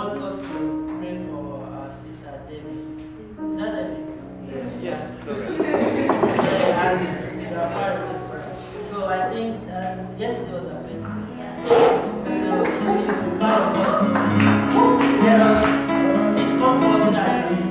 want us to pray for our sister Debbie. Is that Debbie? Yes. And there are 5 days. So I think yesterday was her birthday. So she's part of us. Let us, please come forward and pray.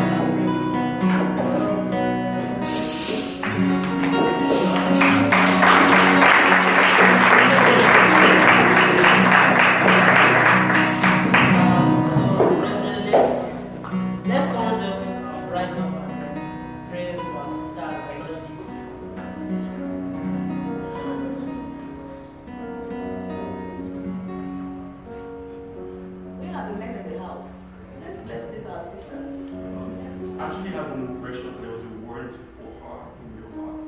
Actually has an impression that there was a word for her in your heart.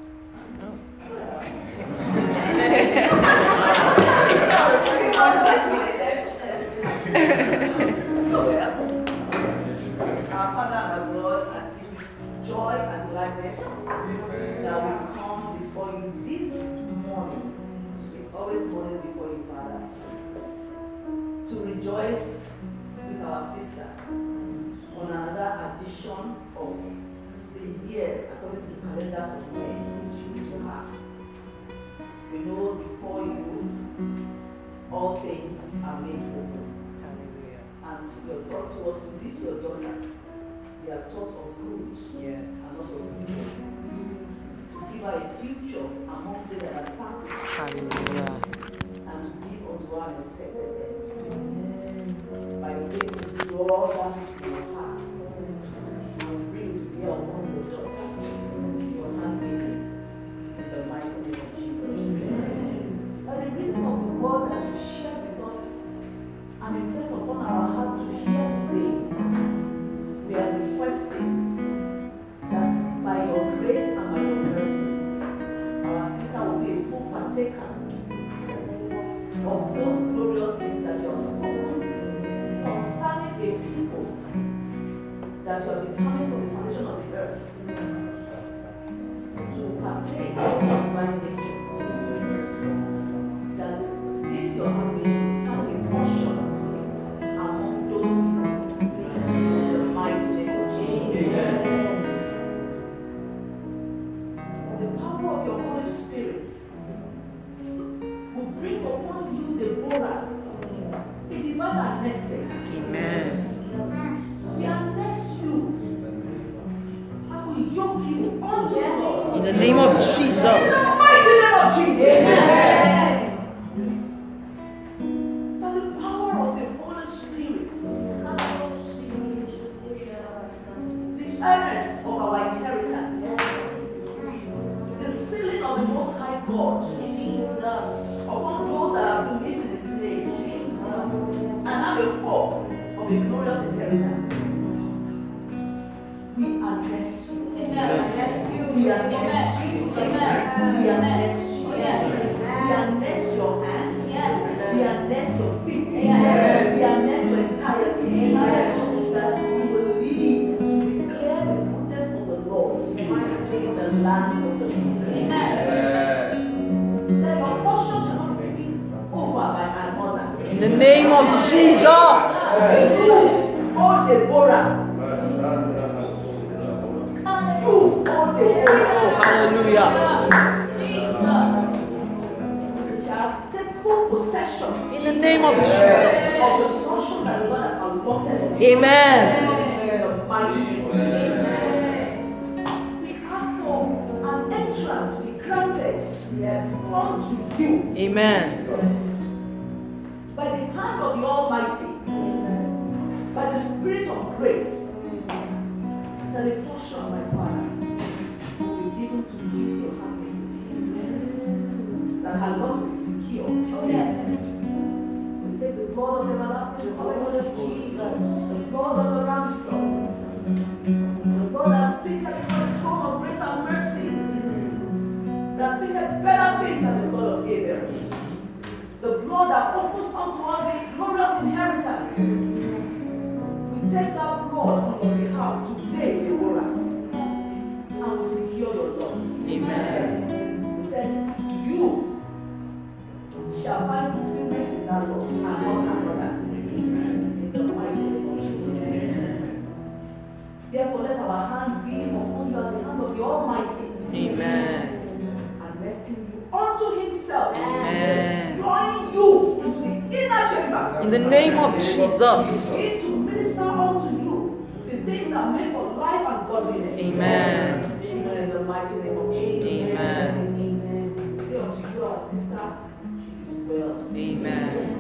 Our Father and our Lord, it is with joy and gladness that we come before you this morning. It's always morning before you, Father, to rejoice with our sister on another addition of the years according to the calendars of men which you have. We know before you all things are made open. And your thought towards this your daughter, they are thought of good and not of evil. To give her a future amongst them that are sanctified. And to give unto her an expected end. By faith to draw that which is in your heart and bring it to bear upon your daughter, your handmaiden, in the mighty name of Jesus. By the reason of the word that you shared with us and impressed upon our heart to hear today, we are requesting that by your grace and by your mercy, our sister will be a full partaker of those glorious things that you have spoken concerning a people that you have determined from the foundation of the earth to partake of the divine nature. That this your handmaiden will find a portion among those people in the mighty name of Jesus. The power of your Holy Spirit will bring upon you Deborah, the divine Anesse. We harness you and we yoke you unto us. In the name of Jesus. In the mighty name of Jesus. Amen. By the power of the Holy Spirit, the earnest of our inheritance, the sealing of the Most High God, upon those that have believed in His name, and have a hope of a glorious inheritance. We harness you. We harness you. We harness you. We harness your hands. We harness your feet. We harness your entirety. That we will live to declare the goodness of the Lord in the land of the living. That your portion shall not be taken over by another. In the name of Jesus. Oh, Deborah. Oh, Deborah. Hallelujah. Shall take full possession In the name of Jesus. of the portion that the Lord has allotted. Amen. In the mighty name of Jesus. We ask for an entrance to be granted unto you Amen. by the hand of the Almighty, by the Spirit of grace, that a portion, my Father, will be given to this your handmaiden, that her loss will be secure. We take the blood of everlasting covenant of Jesus, the blood of the ransom, the blood that speaketh before the throne of grace and mercy, that speaketh better things than the blood of Abel. The blood that opens unto us a glorious inheritance. We take that blood on your behalf today, Deborah, and we secure your loss. Amen. He said, you shall find fulfillment in that loss and not another. In the our hand be upon you as the hand of the Almighty. Amen. And blessing you unto Himself. Amen. Drawing you into the inner chamber. In the name of Jesus. Begin to minister unto you the things that are meant for life and godliness. Amen. Amen. In the mighty name of Jesus. Amen. Amen. Say unto you, our sister, she is well. Amen.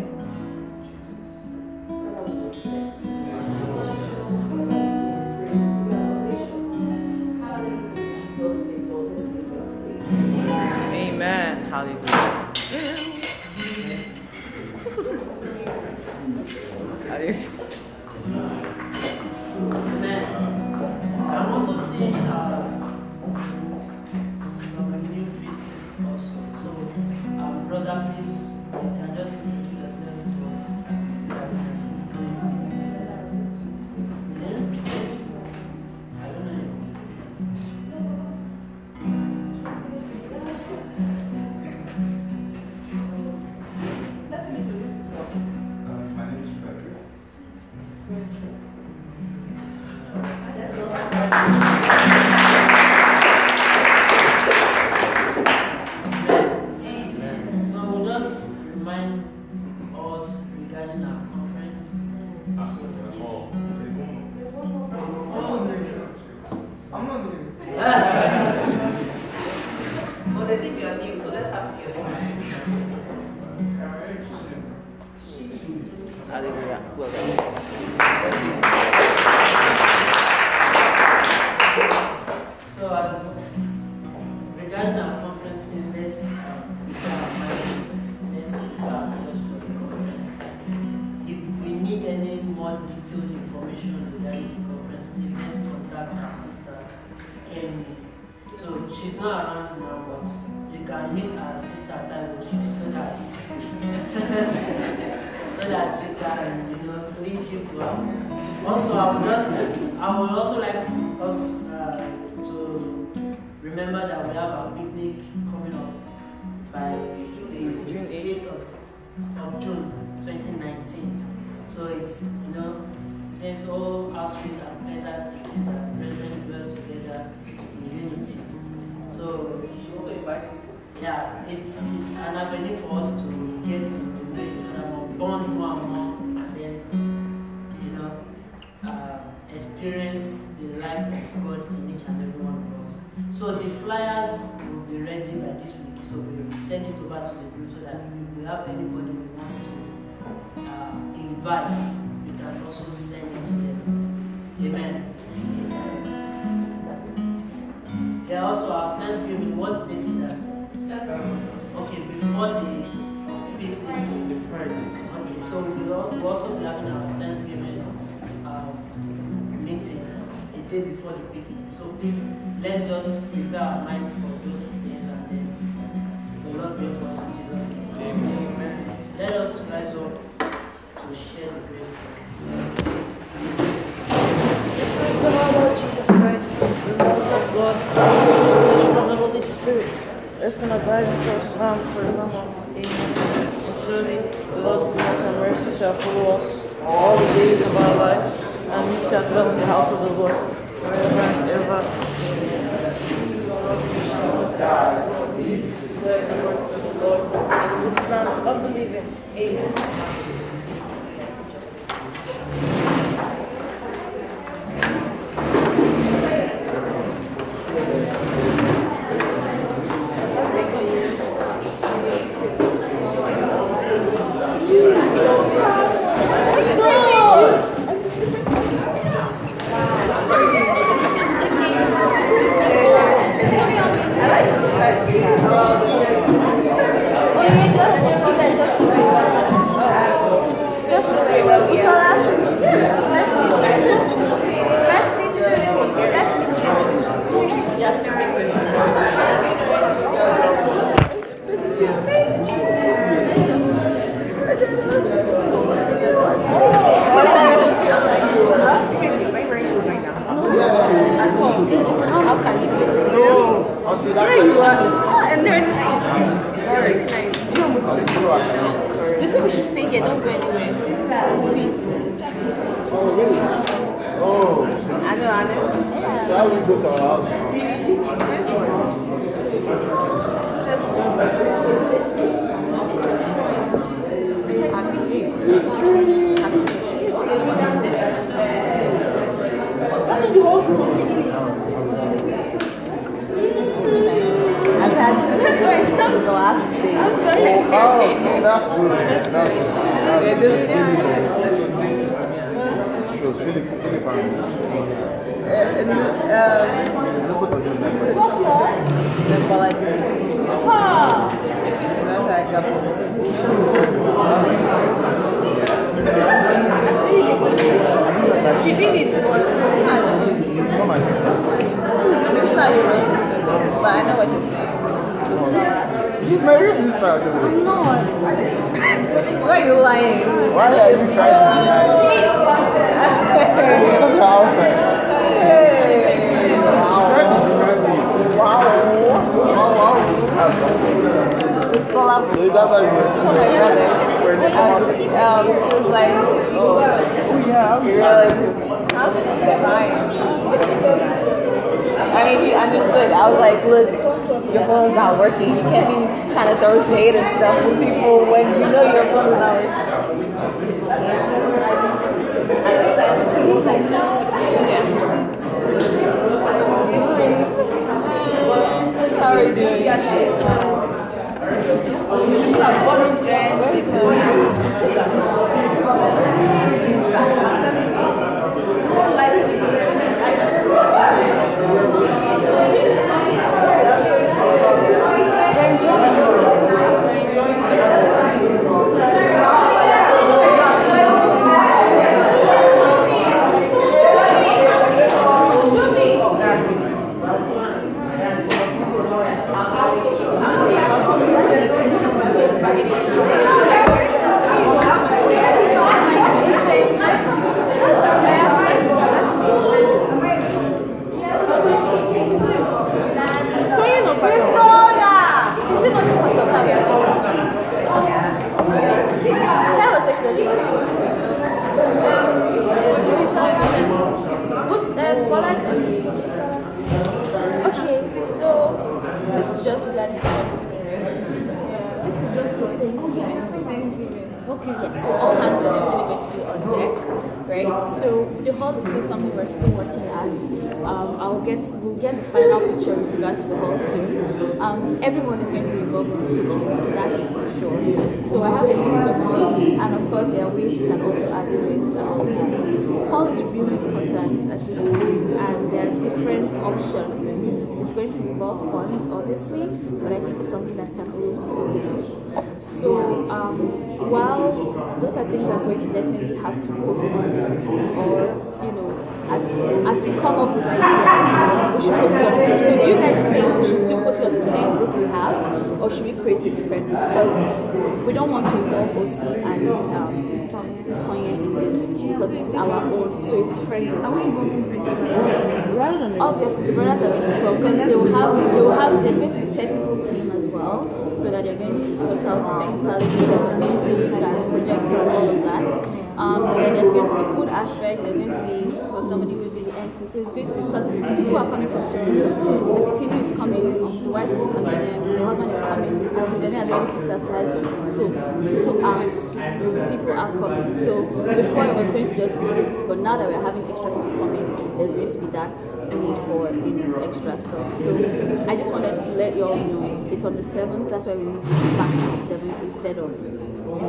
Amen. Hallelujah. Hallelujah. Amen. I'm also seeing some new faces also. So, brother, please, you can just introduce yourself to us so that we can I don't know. Let me introduce himself. My name is Frederick. Let's go. Amen. So we'll just remind us regarding our conference. So please. I'm not new. Well, they think you're new, so let's have you. Hallelujah. Glory. So as regarding our conference business, let's prepare ourselves for the conference. If we need any more detailed information regarding the conference, please let's contact our sister Kenny. So she's not around now, but you can meet our sister at time so that so that she can, link you to her. Also, I would also like us to remember that we have our picnic coming up by June 8th of June 2019. So it's, it says, oh, how sweet and pleasant it is that brethren dwell together in unity. So, She also invites people. yeah, it's an avenue for us to get to know each other more, bond more and more, and then, experience the life of God in each and every one of us. So the flyers will be ready by this week, so we will send it over to the group so that if we have anybody we want to invite, we can also send it to them. Amen. Yeah, also our Thanksgiving, what date is that? Okay, before the picnic. Okay, so we'll also be having our Thanksgiving meeting a day before the picnic. So please, let's just prepare our minds for those things, and then the Lord will us in Jesus' name. Amen. Let us rise up to share the grace. Praise the Lord Jesus Christ, the love of God, the fellowship of the Holy Spirit, rest and abide with us now and forevermore. Amen. And surely the Lord's goodness and mercy shall follow us all the days of our lives, and we shall dwell in the house of the Lord forever and ever. Declare the works of the Lord in this land of the living. Amen. Oh, you just Why we go to our house? I've had the last 2 days. Oh, that's good. Sure, Philip. She did it, but Not my sister. it's not your sister. But I know what you're saying. She's my real sister. I'm not. Why are you lying? Why are you trying to deny it? Because you're outside. Try to deny me. Wow. So that's how you were. Oh my brother. He was like, oh yeah, I'm fine. I mean, he understood. I was like, look, your phone is not working. You can't be trying to throw shade and stuff with people when you know your phone is not working. How are you doing? Okay, so this is just regarding Thanksgiving, right? This is just the Thanksgiving. Okay, yes, so all hands are definitely going to be on deck, right? So the hall is still something we're still working at. We'll get the final picture with regards to the hall soon. Everyone is going to be involved in the kitchen, that is for sure. So I have a list of foods, and of course there are ways we can also add to it and all that. Hall is really important at this point, and there are different options. It's going to involve funds, obviously, but I think it's something that can always be sorted out. So while those are things I'm going to definitely have to post on, or as we come up with ideas, we should post it on the group. So do you guys think we should still post it on the same group we have, or should we create a different group? Because we don't want to involve Osi and Tonya in this, because this is our own, so a different group. Obviously, the brothers are going to come, because there's going to be a technical team as well, so that they're going to sort out technicalities of music and projector and all of that. Then there's going to be food aspect, there's going to be somebody who is doing the MC, so it's going to be, because people are coming from Toronto, the team is coming, the wife is coming, the husband is coming, and so they has already put their flights on. So people are coming. So before it was going to just be groups, but now that we're having extra people coming, there's going to be that need for extra stuff. So I just wanted to let you all know it's on the 7th, that's why we moved back to the 7th instead of the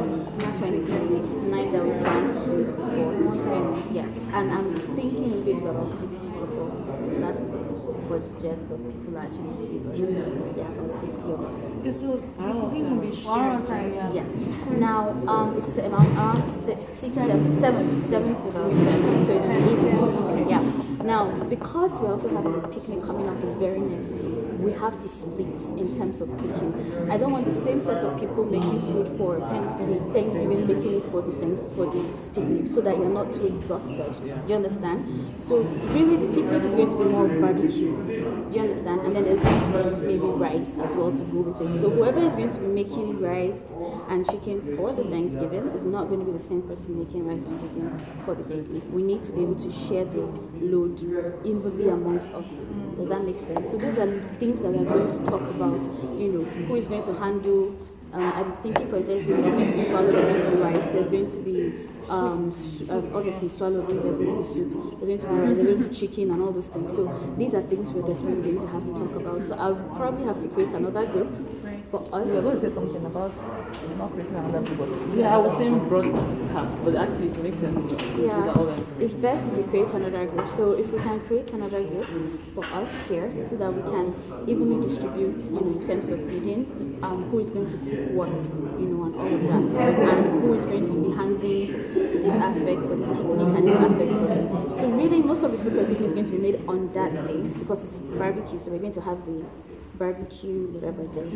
29th that we planned to do it before. Yes, and I'm thinking we're going to be about 60 people. That's the budget of people actually favored. Yeah, about 60 of us. So the cooking will be shared. Yes. Now it's around 7 to about 7. So it's evening. Yeah. Now, because we're also having a picnic coming up the very next day, we have to split in terms of cooking. I don't want the same set of people making food for the Thanksgiving, making it for the picnic, so that you're not too exhausted. Do you understand? So really, the picnic is going to be more of barbecue. Do you understand? And then there's going to be maybe rice as well to go with it. So whoever is going to be making rice and chicken for the Thanksgiving is not going to be the same person making rice and chicken for the picnic. We need to be able to share the load evenly amongst us. Does that make sense? So those are things that we are going to talk about. Who is going to handle. I'm thinking for Thanksgiving, there's going to be swallow, there's going to be rice, there's going to be obviously swallow, there's going to be soup, there's going to be rice, there's going to be chicken and all those things. So these are things we're definitely going to have to talk about. So I'll probably have to create another group for us. You're going to say something about not creating another group. Yeah, I was saying broadcast, but actually it makes sense. Yeah, it's best if we create another group. So if we can create another group for us here, so that we can evenly distribute, in terms of feeding, who is going to cook what, and all of that, and who is going to be handling this aspect for the picnic and this aspect for the. So really, most of the food for the picnic is going to be made on that day because it's barbecue. So we're going to have the barbecue, whatever day.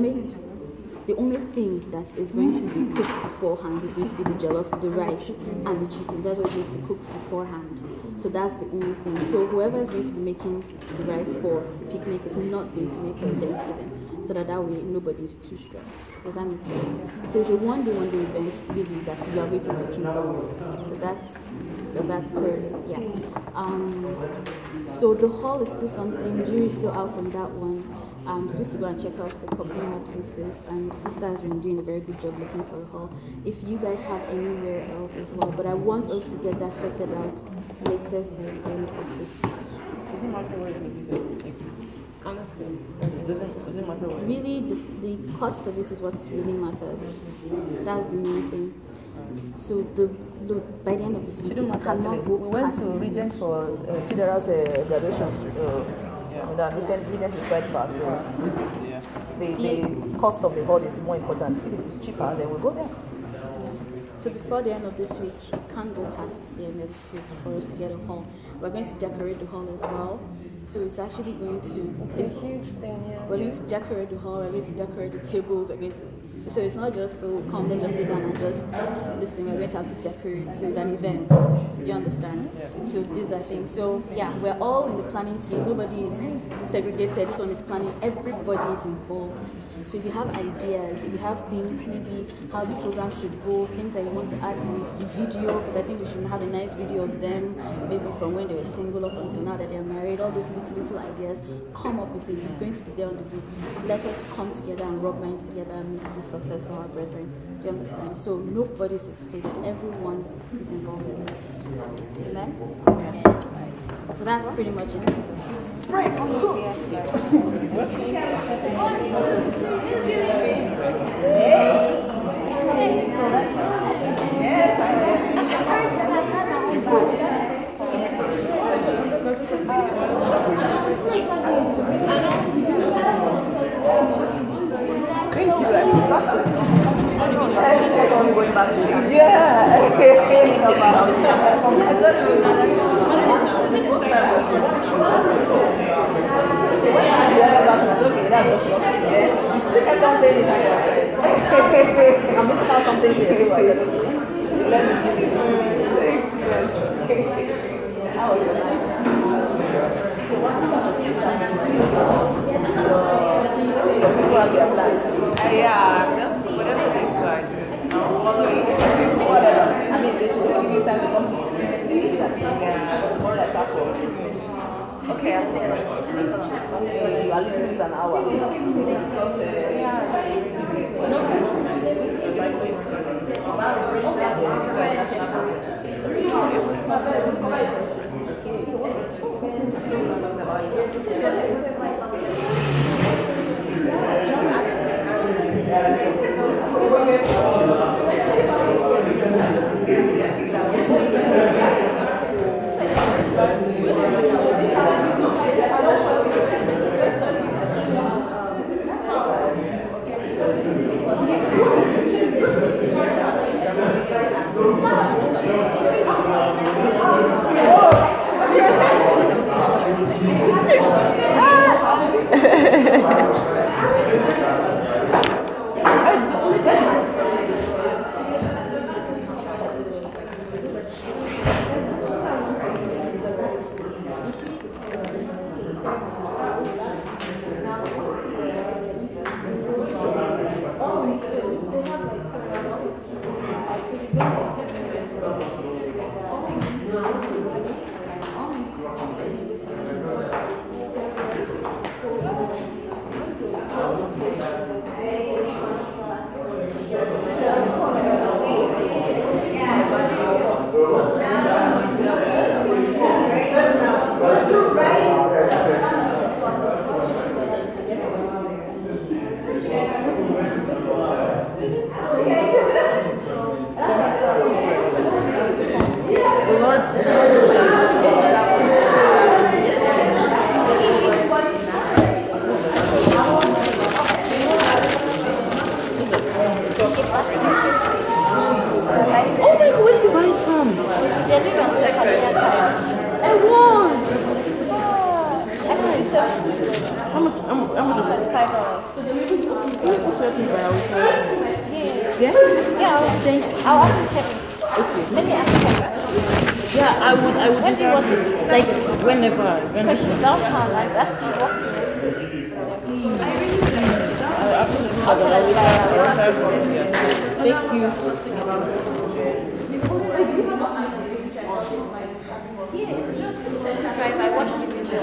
The only thing that is going to be cooked beforehand is going to be the jollof, the rice, and the chicken. That's what's going to be cooked beforehand. So that's the only thing. So whoever is going to be making the rice for picnic is not going to make for Thanksgiving. So that way nobody is too stressed. Does that make sense? So it's a one-day event really that you are going to be cooking for. Does that correlate? Yeah. So the hall is still something. Jury is still out on that one. I'm supposed to go and check out a couple more places, and Sister has been doing a very good job looking for a hall. If you guys have anywhere else as well, but I want us to get that sorted out latest by the end of this week. Doesn't matter where you live. Honestly, doesn't matter where. Really, the cost of it is what really matters. That's the main thing. So by the end of this week, it cannot go. We went to Regent for Chidera's graduation. So Regent is quite far. So the cost of the hall is more important. If it is cheaper, then we'll go there. So before the end of this week, it can't go past the end of this week for us to get a hall. We're going to decorate the hall as well. So it's actually going to... It's a huge thing, yeah. We're going to decorate the hall, we're going to decorate the tables, so it's not just, come, let's just sit down and just listen. We're going to have to decorate, so it's an event. Do you understand? Yeah. So these are things. So yeah, we're all in the planning team. Nobody is segregated. This one is planning. Everybody is involved. So if you have ideas, if you have things, maybe how the program should go, things that you want to add to it, the video, because I think we should have a nice video of them, maybe from when they were single up until now that they're married, all those little ideas, come up with it. It's going to be there on the group. Let us come together and rub minds together and make this success for our brethren. Do you understand? So nobody is excluded. Everyone is involved in this. Amen? So that's pretty much it. Right. Thank you. Going back to it. That's what she wants to say. I don't say anything. I'm missing out something here. So I said, okay, let me give you this. How was your night? So what's the your people have their plans? Yeah, just whatever they got. I'm following. Whatever. I mean, they should still give you time to come to the Yeah. It's more like that one. Okay, I'll take it. You at least use an hour. much is it? $5. What's your thing, but I will tell you. Yeah. Yeah? Thank you. I'll ask Kevin. Okay. Let me ask Kevin. Yeah, I would When do you want it? like whenever. Because she's downtown, like that's she walks in. Thank you. Yeah, it's just drive. I watched the video.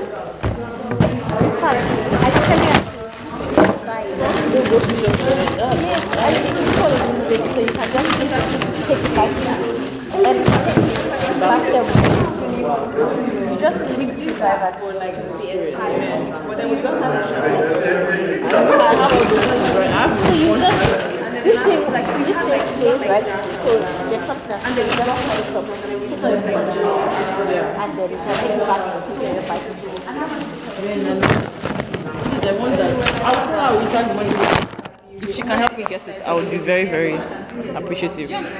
Sorry, I can tell you. Don't go to your phone. Yes, I think it's called in the video, so you can just take it back and back there. You just leave the driver for like the entire. But then you don't have a driver. So you just this thing like this thing stays right. So there's something and then you just put it up, put on your phone, and then you can take it back and put it on your bicycle. I wonder. I'll tell her we can money. If she can help me get it, I would be very, very appreciative.